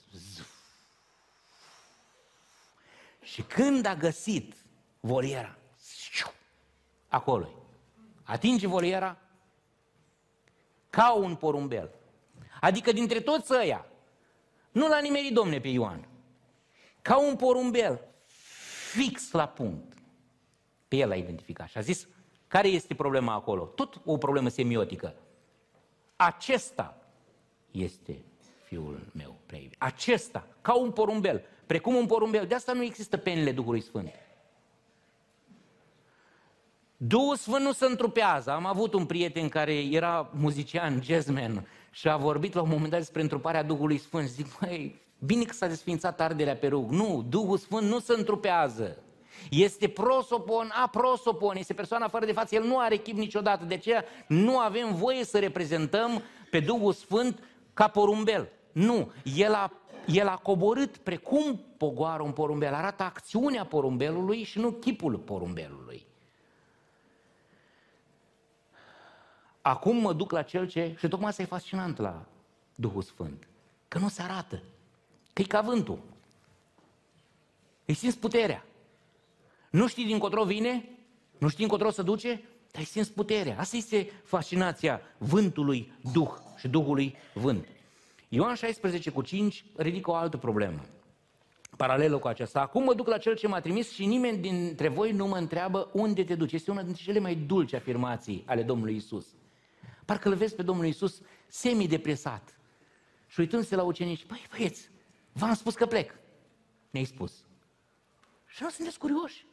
Și când a găsit voliera, acolo atinge voliera ca un porumbel. Adică dintre toți ăia, nu l-a nimerit, Domne, pe Ioan, ca un porumbel, fix la punct. Pe el l-a identificat și a zis, care este problema acolo? Tot o problemă semiotică. Acesta este Fiul meu prea iubit. Acesta, ca un porumbel, precum un porumbel. De asta nu există penile Duhului Sfânt. Duhul Sfânt nu se întrupează. Am avut un prieten care era muzician, jazzman, și a vorbit la un moment dat despre întruparea Duhului Sfânt. Și zic, măi, bine că s-a desfințat arderea pe rug. Nu, Duhul Sfânt nu se întrupează. Este prosopon, aprosopon, este persoana fără de față, el nu are chip niciodată. De aceea nu avem voie să reprezentăm pe Duhul Sfânt ca porumbel. Nu, el a coborât precum pogoară un porumbel, arată acțiunea porumbelului și nu chipul porumbelului. Acum mă duc la cel ce, și tocmai asta e fascinant la Duhul Sfânt, că nu se arată, că e ca vântul. Îi simți puterea. Nu știi dincotro vine, nu știi încotro se duce, dar îi simți puterea. Asta este fascinația vântului Duh și Duhului Vânt. Ioan 16:5 ridică o altă problemă, paralelă cu aceasta. Acum mă duc la cel ce m-a trimis și nimeni dintre voi nu mă întreabă unde te duci. Este una dintre cele mai dulci afirmații ale Domnului Iisus. Parcă îl vezi pe Domnul Iisus semi-depresat. Și uitându-se la ucenici, băi, băieți, v-am spus că plec. Ne-ai spus. Și nu sunteți curioși?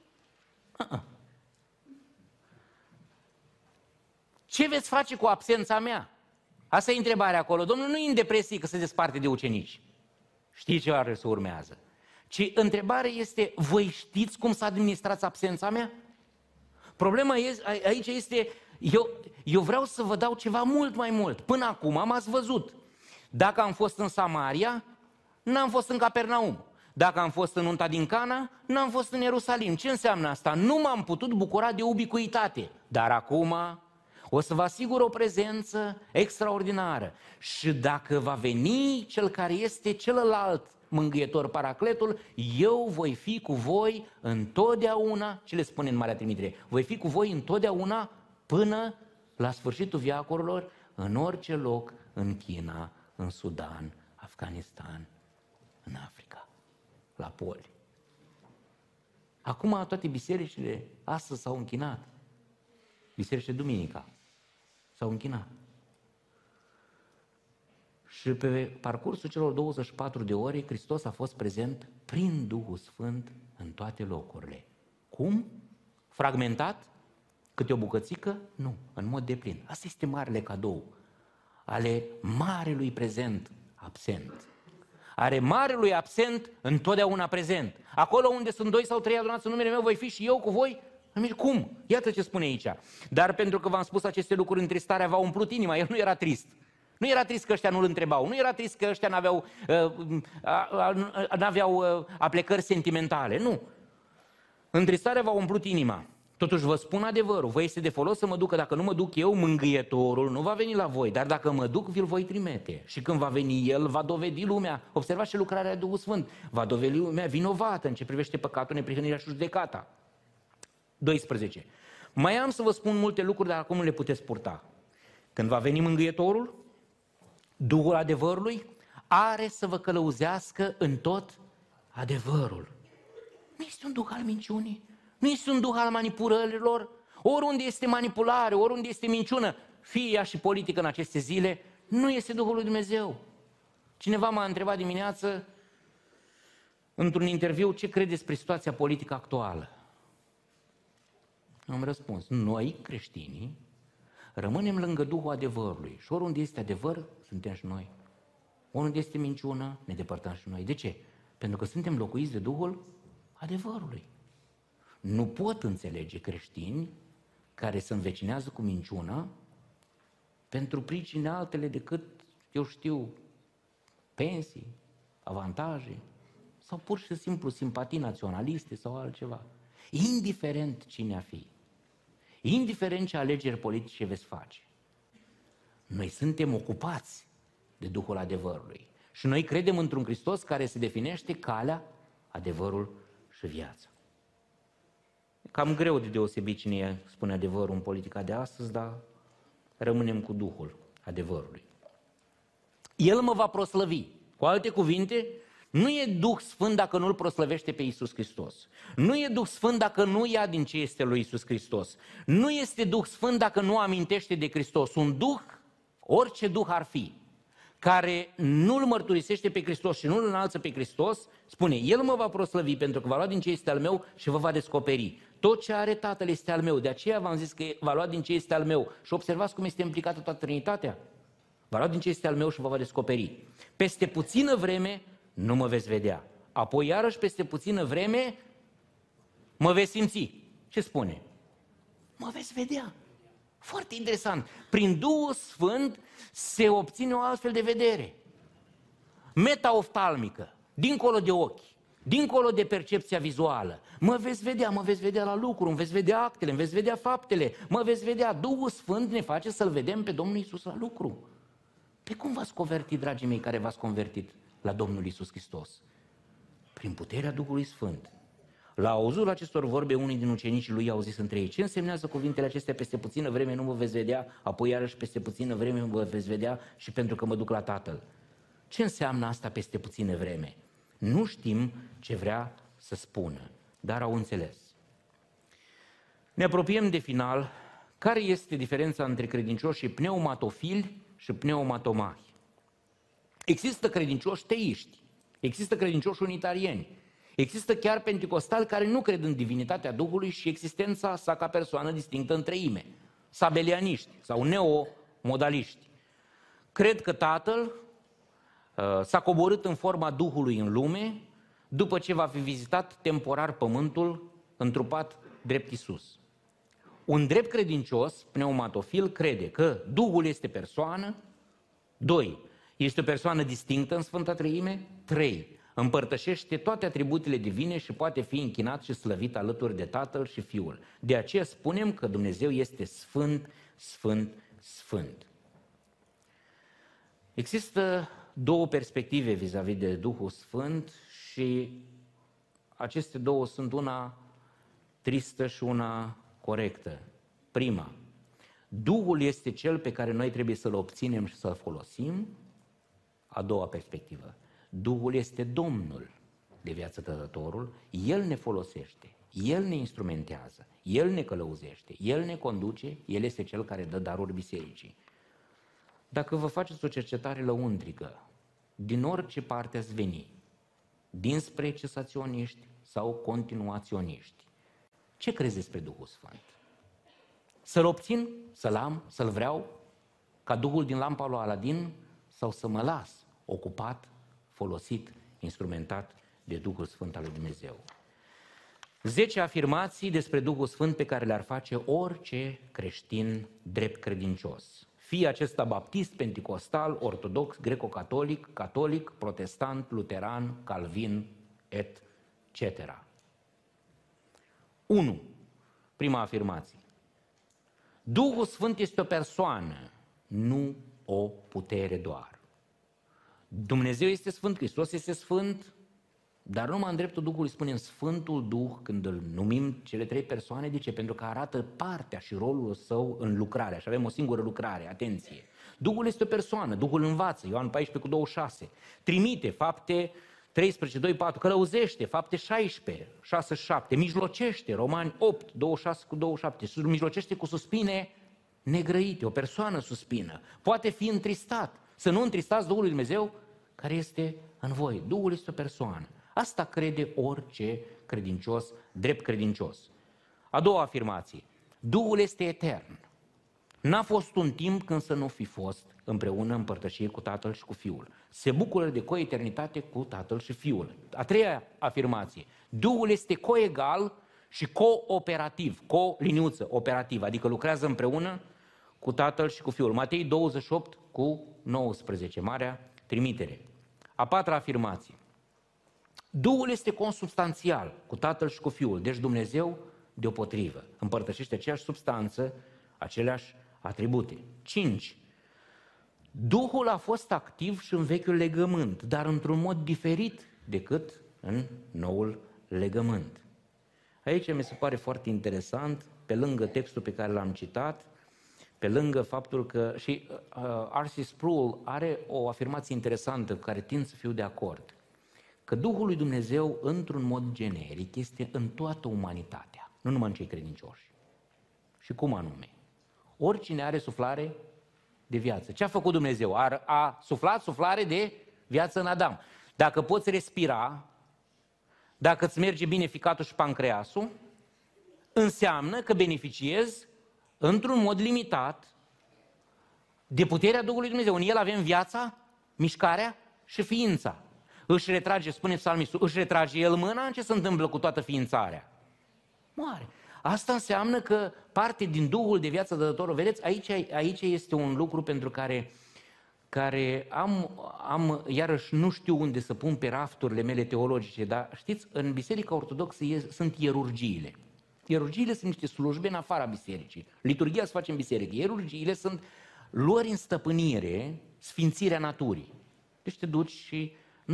Ce veți face cu absența mea? Asta e întrebarea acolo. Domnul nu e în depresie că se desparte de ucenici. Știi ce are să urmează. Ci întrebarea este, voi știți cum să administrați absența mea? Problema aici este, eu vreau să vă dau ceva mult mai mult. Până acum m-ați văzut. Dacă am fost în Samaria, n-am fost în Capernaum. Dacă am fost în nunta din Cana, n-am fost în Ierusalim. Ce înseamnă asta? Nu m-am putut bucura de ubicuitate. Dar acum o să vă asigur o prezență extraordinară. Și dacă va veni cel care este celălalt mângâietor, Paracletul, eu voi fi cu voi întotdeauna, ce le spune în Marea Trimitere? Voi fi cu voi întotdeauna până la sfârșitul veacurilor, în orice loc, în China, în Sudan, Afganistan, în Africa, la poli. Acum toate bisericile astăzi s-au închinat. Bisericile duminica s-au închinat. Și pe parcursul celor 24 de ore, Hristos a fost prezent prin Duhul Sfânt în toate locurile. Cum? Fragmentat? Câte o bucățică? Nu, în mod deplin. Asta este marele cadou ale marelui prezent absent. Are marelui absent întotdeauna prezent. Acolo unde sunt 2 sau 3 adunați în numele meu, voi fi și eu cu voi. Cum? Iată ce spune aici. Dar pentru că v-am spus aceste lucruri, întristarea v-a umplut inima. El nu era trist. Nu era trist că ăștia nu-l întrebau. Nu era trist că ăștia n-aveau aplecări sentimentale. Nu. Întristarea v-a umplut inima. Totuși vă spun adevărul. Vă este de folos să mă duc, că dacă nu mă duc eu, mângâietorul nu va veni la voi. Dar dacă mă duc, vi-l voi trimite. Și când va veni el, va dovedi lumea. Observați și lucrarea Duhului Sfânt. Va dovedi lumea vinovată în ce privește păcatul, neprihănirea și judecata. 12. Mai am să vă spun multe lucruri, dar acum nu le puteți purta. Când va veni mângâietorul, Duhul adevărului are să vă călăuzească în tot adevărul. Nu este un duh al minciunii, nu este un duh al manipulărilor. Oriunde este manipulare, oriunde este minciună, fie ea și politică în aceste zile, nu este Duhul lui Dumnezeu. Cineva m-a întrebat dimineață, într-un interviu, ce crede despre situația politică actuală. Am răspuns, noi, creștinii, rămânem lângă Duhul adevărului și oriunde este adevăr, suntem și noi. Oriunde este minciună, ne depărtăm și noi. De ce? Pentru că suntem locuiți de Duhul adevărului. Nu pot înțelege creștini care se învecinează cu minciuna pentru pricine altele decât, eu știu, pensii, avantaje sau pur și simplu simpatii naționaliste sau altceva. Indiferent cine a fi, indiferent ce alegeri politice veți face, noi suntem ocupați de Duhul adevărului și noi credem într-un Hristos care se definește calea, adevărul și viața. Cam greu de deosebit cine spune adevărul în politica de astăzi, dar rămânem cu Duhul adevărului. El mă va proslăvi. Cu alte cuvinte, nu e Duh Sfânt dacă nu-L proslăvește pe Iisus Hristos. Nu e Duh Sfânt dacă nu ia din ce este lui Iisus Hristos. Nu este Duh Sfânt dacă nu amintește de Hristos. Un Duh, orice Duh ar fi, care nu-L mărturisește pe Hristos și nu-L înalță pe Hristos, spune, El mă va proslăvi pentru că va lua din ce este al meu și vă va descoperi. Tot ce are Tatăl este al meu, de aceea v-am zis că va lua din ce este al meu. Și observați cum este implicată toată Trinitatea. Va lua din ce este al meu și vă va descoperi. Peste puțină vreme nu mă veți vedea. Apoi iarăși peste puțină vreme mă veți simți. Ce spune? Mă veți vedea. Foarte interesant. Prin Duhul Sfânt se obține o altfel de vedere. Metaoftalmică, dincolo de ochi, dincolo de percepția vizuală. Mă veți vedea la lucru, îmi veți vedea actele, îmi veți vedea faptele, mă veți vedea. Duhul Sfânt ne face să-L vedem pe Domnul Iisus la lucru. Pe cum v-ați convertit, dragii mei, care v-ați convertit la Domnul Iisus Hristos? Prin puterea Duhului Sfânt. La auzul acestor vorbe, unii din ucenicii lui au zis între ei, ce însemnează cuvintele acestea? Peste puțină vreme nu mă veți vedea, apoi iarăși peste puțină vreme mă veți vedea și pentru că mă duc la Tatăl. Ce înseamnă asta peste puțină vreme? Nu știm ce vrea să spună, dar au înțeles. Ne apropiem de final, Care este diferența între credincioșii pneumatofili și pneumatomahi? Există credincioși teiști, există credincioși unitarieni, există chiar penticostali care nu cred în divinitatea Duhului și existența sa ca persoană distinctă în treime, sabelianiști sau neomodaliști. Cred că Tatăl s-a coborât în forma Duhului în lume după ce va fi vizitat temporar pământul întrupat drept Iisus. Un drept credincios, pneumatofil, crede că Duhul este persoană, 2. Este o persoană distinctă în Sfânta Treime, 3. Împărtășește toate atributele divine și poate fi închinat și slăvit alături de Tatăl și Fiul. De aceea spunem că Dumnezeu este Sfânt, Sfânt, Sfânt. Există două perspective vis-a-vis de Duhul Sfânt și aceste două sunt una tristă și una corectă. Prima, Duhul este cel pe care noi trebuie să-l obținem și să-l folosim. A doua perspectivă, Duhul este Domnul de viață, Dătătorul, El ne folosește, El ne instrumentează, El ne călăuzește, El ne conduce, El este Cel care dă daruri bisericii. Dacă vă faceți o cercetare lăuntrică, din orice parte ați veni, dinspre cesaționiști sau continuaționiști, ce crezi despre Duhul Sfânt? Să-l obțin, să-l am, să-l vreau, ca Duhul din lampa lui Aladin, sau să mă las ocupat, folosit, instrumentat de Duhul Sfânt al lui Dumnezeu? 10 afirmații despre Duhul Sfânt pe care le-ar face orice creștin drept credincios. Fie acesta baptist, penticostal, ortodox, greco-catolic, catolic, protestant, luteran, calvin, etc. 1. Prima afirmație. Duhul Sfânt este o persoană, nu o putere doar. Dumnezeu este Sfânt, Hristos este Sfânt, dar numai în dreptul Duhului spunem Sfântul Duh când îl numim cele 3 persoane. De ce? Pentru că arată partea și rolul său în lucrare. Și avem o singură lucrare, atenție. Duhul este o persoană, Duhul învață, Ioan 14:26, trimite, Fapte 13:2-4, călăuzește, Fapte 16:6-7, mijlocește, Romani 8:26-27, mijlocește cu suspine negrăite, o persoană suspină, poate fi întristat, să nu întristați Duhul lui Dumnezeu care este în voi. Duhul este o persoană. Asta crede orice credincios, drept credincios. A doua afirmație. Duhul este etern. N-a fost un timp când să nu fi fost împreună în părtășie cu Tatăl și cu Fiul. Se bucură de coeternitate cu Tatăl și Fiul. A treia afirmație. Duhul este coegal și cooperativ, co-liniuță operativ, adică lucrează împreună cu Tatăl și cu Fiul. Matei 28:19, marea trimitere. A patra afirmație. Duhul este consubstanțial cu Tatăl și cu Fiul, deci Dumnezeu deopotrivă. Împărtășește aceeași substanță, aceleași atribute. 5. Duhul a fost activ și în vechiul legământ, dar într-un mod diferit decât în noul legământ. Aici mi se pare foarte interesant, pe lângă textul pe care l-am citat, pe lângă faptul că și R.C. Sproul are o afirmație interesantă cu care tind să fiu de acord, că Duhul lui Dumnezeu, într-un mod generic, este în toată umanitatea, nu numai în cei credincioși. Și cum anume? Oricine are suflare de viață. Ce a făcut Dumnezeu? A suflat suflare de viață în Adam. Dacă poți respira, dacă îți merge bine ficatul și pancreasul, înseamnă că beneficiezi într-un mod limitat de puterea Duhului Dumnezeu. În el avem viața, mișcarea și ființa. Își retrage, spune psalmistul, își retrage el mâna, ce se întâmplă cu toată ființarea? Moare. Asta înseamnă că parte din Duhul de viață dătătorul, vedeți, aici este un lucru pentru care am iarăși nu știu unde să pun pe rafturile mele teologice, dar știți, în Biserica Ortodoxă sunt ierurgiile. Ierurgiile sunt niște slujbe în afara bisericii. Liturghia se face în biserică. Ierurgiile sunt luări în stăpânire, sfințirea naturii. Deci te duci și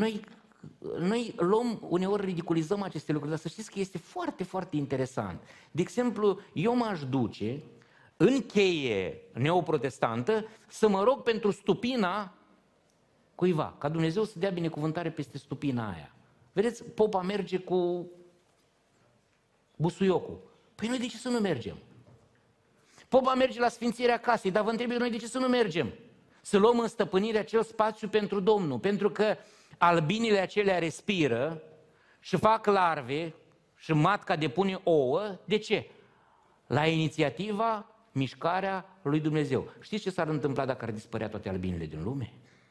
noi luăm, uneori ridiculizăm aceste lucruri, dar să știți că este foarte, foarte interesant. De exemplu, eu m-aș duce în cheie neoprotestantă să mă rog pentru stupina cuiva, ca Dumnezeu să dea binecuvântare peste stupina aia. Vedeți, popa merge cu busuiocul. Păi noi de ce să nu mergem? Popa merge la sfințirea casei, dar vă întreb noi de ce să nu mergem? Să luăm în stăpânire acel spațiu pentru Domnul, pentru că albinile acelea respiră și fac larve și matca depune ouă. De ce? La inițiativa, mișcarea lui Dumnezeu. Știți ce s-ar întâmpla dacă ar dispărea toate albinele din lume?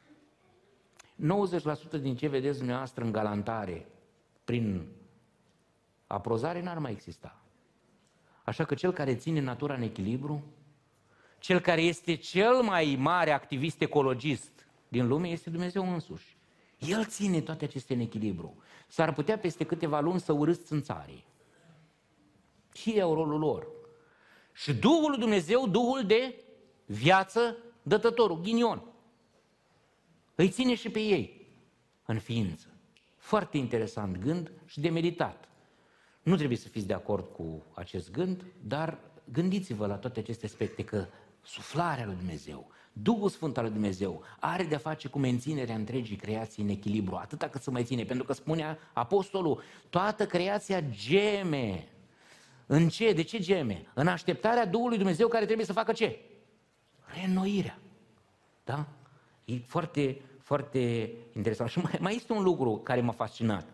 90% din ce vedeți dumneavoastră în galantare, prin aprozare, n-ar mai exista. Așa că cel care ține natura în echilibru, cel care este cel mai mare activist ecologist din lume, este Dumnezeu însuși. El ține toate acestea în echilibru. S-ar putea peste câteva luni să urâți țânțarii. Și ei au rolul lor. Și Duhul lui Dumnezeu, Duhul de viață, dătătorul, ghinion, îi ține și pe ei în ființă. Foarte interesant gând și de meditat. Nu trebuie să fiți de acord cu acest gând, dar gândiți-vă la toate aceste aspecte, că suflarea lui Dumnezeu, Duhul Sfânt al lui Dumnezeu are de-a face cu menținerea întregii creații în echilibru, atâta cât să mai ține, pentru că spunea apostolul, toată creația geme. În ce? De ce geme? În așteptarea Duhului Dumnezeu care trebuie să facă ce? Reînnoirea. Da? E foarte, foarte interesant. Și mai este un lucru care m-a fascinat.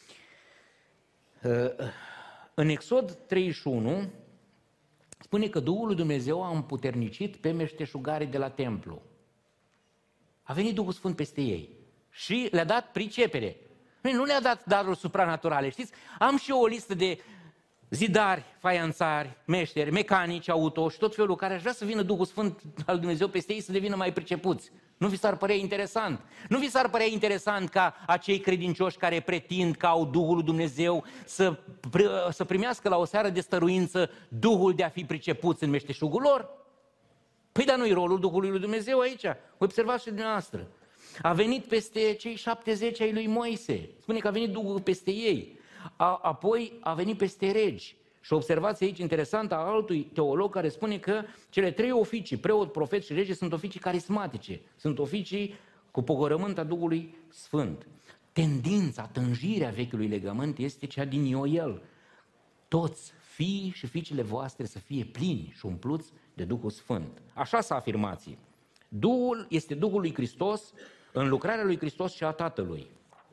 În Exod 31 spune că Duhul lui Dumnezeu a împuternicit pe meșteșugarii de la templu. A venit Duhul Sfânt peste ei și le-a dat pricepere. Nu le-a dat daruri supranaturale. Știți, am și eu o listă de zidari, faianțari, meșteri, mecanici, auto și tot felul care aș vrea să vină Duhul Sfânt al Dumnezeu peste ei să devină mai pricepuți. Nu vi s-ar părea interesant? Nu vi s-ar părea interesant ca acei credincioși care pretind că au Duhul lui Dumnezeu să primească la o seară de stăruință Duhul de a fi pricepuți în meșteșugul lor? Păi dar nu-i rolul Duhului lui Dumnezeu aici? Observați și dumneavoastră. A venit peste cei 70 ai lui Moise. Spune că a venit Duhul peste ei. Apoi a venit peste regi. Și observați aici interesant a altui teolog care spune că cele trei oficii, preot, profet și rege, sunt oficii carismatice. Sunt oficii cu pogorământ a Duhului Sfânt. Tendința, tânjirea vechiului legământ este cea din Ioel. Toți fiii și fiicele voastre să fie plini și umpluți de Duhul Sfânt. Așa s-a afirmație. Duhul este Duhul lui Hristos în lucrarea lui Hristos și a Tatălui.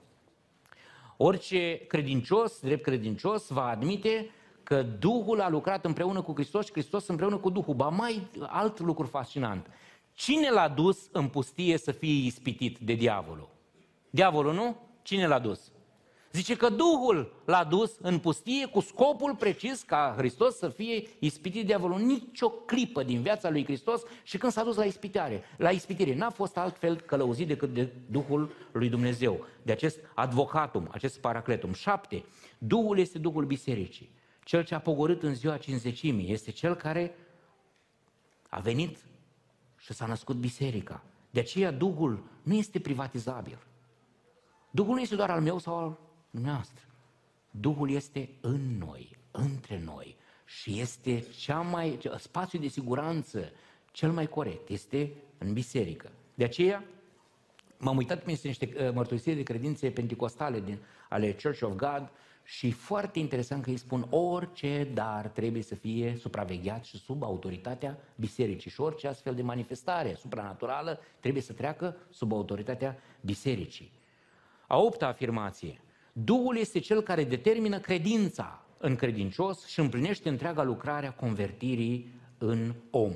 Orice credincios, drept credincios, va admite că Duhul a lucrat împreună cu Hristos și Hristos împreună cu Duhul. Ba mai alt lucru fascinant. Cine l-a dus în pustie să fie ispitit de diavolul? Diavolul, nu? Cine l-a dus? Zice că Duhul l-a dus în pustie cu scopul precis ca Hristos să fie ispitit de diavolul. Nici o clipă din viața lui Hristos și când s-a dus la ispitire, n-a fost altfel călăuzit decât de Duhul lui Dumnezeu, de acest advocatum, acest paracletum. 7. Duhul este Duhul bisericii. Cel ce a pogorât în ziua Cincizecimii este cel care a venit și s-a născut biserica. De aceea Duhul nu este privatizabil. Duhul nu este doar al meu sau al dumneavoastră. Duhul este în noi, între noi și este spațiul de siguranță cel mai corect, este în biserică. De aceea m-am uitat pe niște mărturisiri de credințe penticostale ale Church of God și foarte interesant că îi spun orice dar trebuie să fie supravegheat și sub autoritatea bisericii și orice astfel de manifestare supranaturală trebuie să treacă sub autoritatea bisericii. A 8-a afirmație. Duhul este cel care determină credința în credincios și împlinește întreaga lucrare a convertirii în om.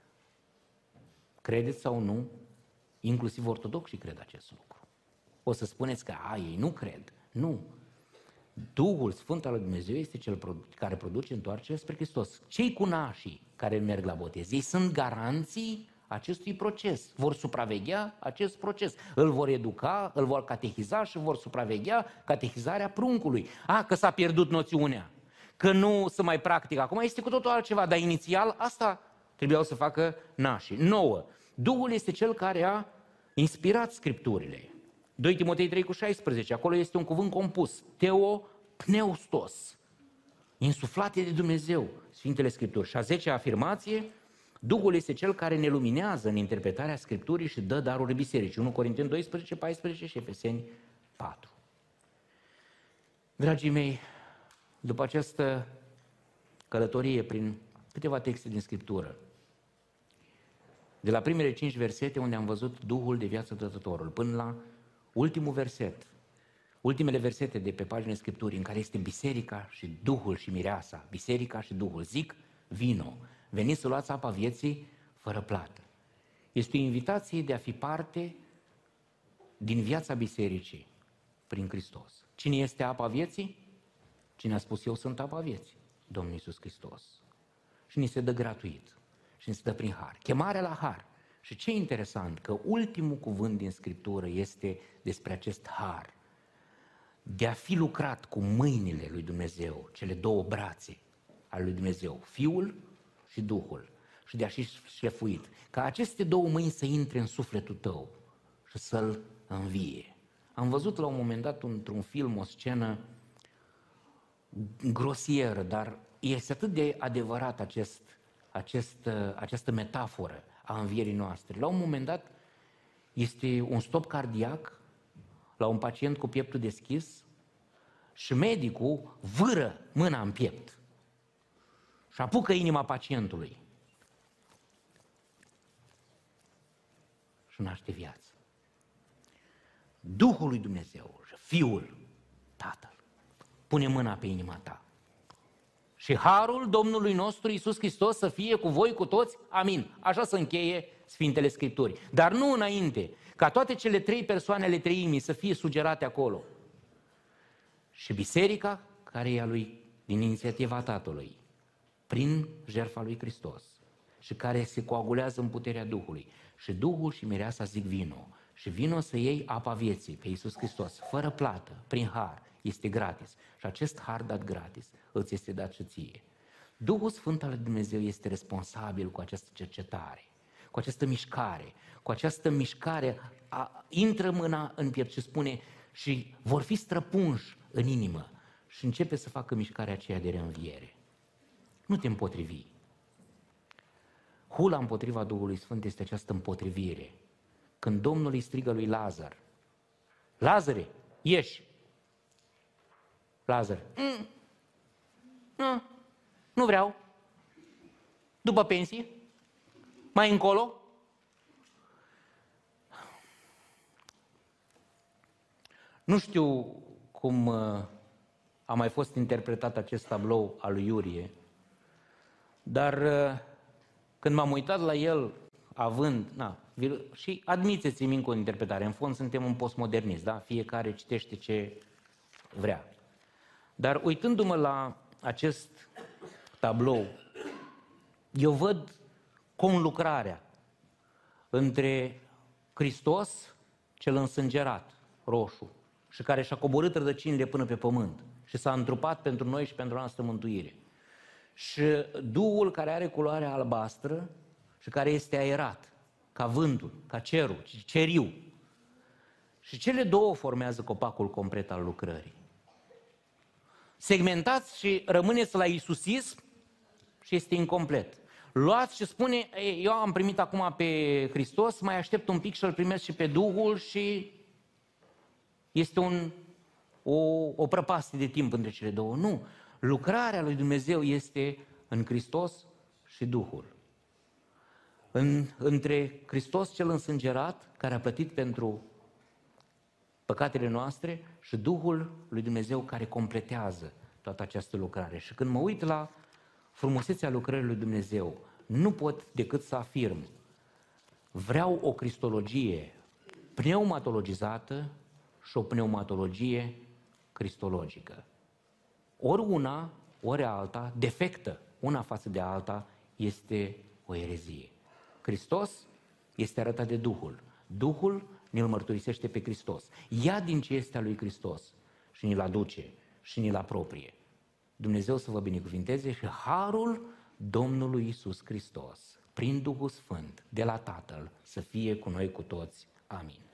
Credeți sau nu? Inclusiv ortodoxii cred acest lucru. O să spuneți că ei nu cred. Nu. Duhul Sfânt al lui Dumnezeu este cel care produce întoarcerea spre Hristos. Cei cu nașii care merg la botez, ei sunt garanții acestui proces. Vor supraveghea acest proces. Îl vor educa, îl vor catehiza și vor supraveghea catehizarea pruncului. Că s-a pierdut noțiunea, că nu se mai practică. Acum este cu totul altceva, dar inițial asta trebuiau să facă nașii. 9. Duhul este cel care a inspirat Scripturile. 2 Timotei 3,16, acolo este un cuvânt compus, teopneustos, insuflate de Dumnezeu, Sfintele Scripturi. Și a 10-a afirmație, Duhul este cel care ne luminează în interpretarea Scripturii și dă darul bisericii. 1 Corinteni 12, 14 și Efeseni 4. Dragii mei, după această călătorie prin câteva texte din Scriptură. De la primele 5 versete unde am văzut Duhul de viață dătătorul, până la ultimul verset, ultimele versete de pe paginile Scripturii în care este biserica și Duhul și mireasa, biserica și Duhul. Zic, vino, veniți să luați apa vieții fără plată. Este o invitație de a fi parte din viața bisericii prin Hristos. Cine este apa vieții? Cine a spus eu sunt apa vieții? Domnul Iisus Hristos. Și ni se dă gratuit. Și ni se dă prin har. Chemarea la har. Și ce interesant, că ultimul cuvânt din Scriptură este despre acest har. De a fi lucrat cu mâinile lui Dumnezeu, cele două brațe ale lui Dumnezeu, Fiul și Duhul. Și de a fi șlefuit. Ca aceste două mâini să intre în sufletul tău și să-l învie. Am văzut la un moment dat într-un film o scenă grosieră, dar este atât de adevărat această metaforă a învierii noastre. La un moment dat este un stop cardiac la un pacient cu pieptul deschis și medicul vâră mâna în piept și apucă inima pacientului și naște viață. Duhul lui Dumnezeu și Fiul, Tatăl, pune mâna pe inima ta. Și harul Domnului nostru Iisus Hristos să fie cu voi cu toți. Amin. Așa se încheie Sfintele Scripturi. Dar nu înainte, ca toate cele 3 persoane ale Treimii să fie sugerate acolo. Și biserica, care e a lui, din inițiativa Tatălui, prin jertfa lui Hristos, și care se coagulează în puterea Duhului. Și Duhul și mireasa zic vino. Și vino să iei apa vieții pe Iisus Hristos, fără plată, prin har. Este gratis. Și acest har dat gratis îți este dat și ție. Duhul Sfânt al lui Dumnezeu este responsabil cu această cercetare, cu această mișcare, intră mâna în piept și spune și vor fi străpunși în inimă și începe să facă mișcarea aceea de reînviere. Nu te împotrivi. Hula împotriva Duhului Sfânt este această împotrivire. Când Domnul îi strigă lui Lazar, Lazare, ieși! Lazar, nu vreau. După pensie? Mai încolo? Nu știu cum a mai fost interpretat acest tablou al lui Iurie, dar când m-am uitat la el, și admiteți-mi încă o interpretare, în fond suntem un postmodernist, da? Fiecare citește ce vrea. Dar uitându-mă la acest tablou, eu văd conlucrarea între Hristos, cel însângerat, roșu, și care și-a coborât rădăcinile până pe pământ și s-a întrupat pentru noi și pentru noastră mântuire. Și Duhul care are culoarea albastră și care este aerat, ca vântul, ca cerul, ceriu. Și cele două formează copacul complet al lucrării. Segmentați și rămâneți la isusism și este incomplet. Luați și spune, eu am primit acum pe Hristos, mai aștept un pic și-l primesc și pe Duhul și este o prăpastie de timp între cele două. Nu, lucrarea lui Dumnezeu este în Hristos și Duhul. Între Hristos cel însângerat, care a plătit pentru păcatele noastre, și Duhul lui Dumnezeu care completează toată această lucrare. Și când mă uit la frumusețea lucrării lui Dumnezeu, nu pot decât să afirm, vreau o cristologie pneumatologizată și o pneumatologie cristologică. Ori una, ori alta, defectă una față de alta, este o erezie. Hristos este arătat de Duhul. Duhul ne-l mărturisește pe Hristos. Ia din ce este a lui Hristos și ni-l aduce și ni-l apropie. Dumnezeu să vă binecuvinteze și harul Domnului Iisus Hristos, prin Duhul Sfânt, de la Tatăl, să fie cu noi cu toți. Amin.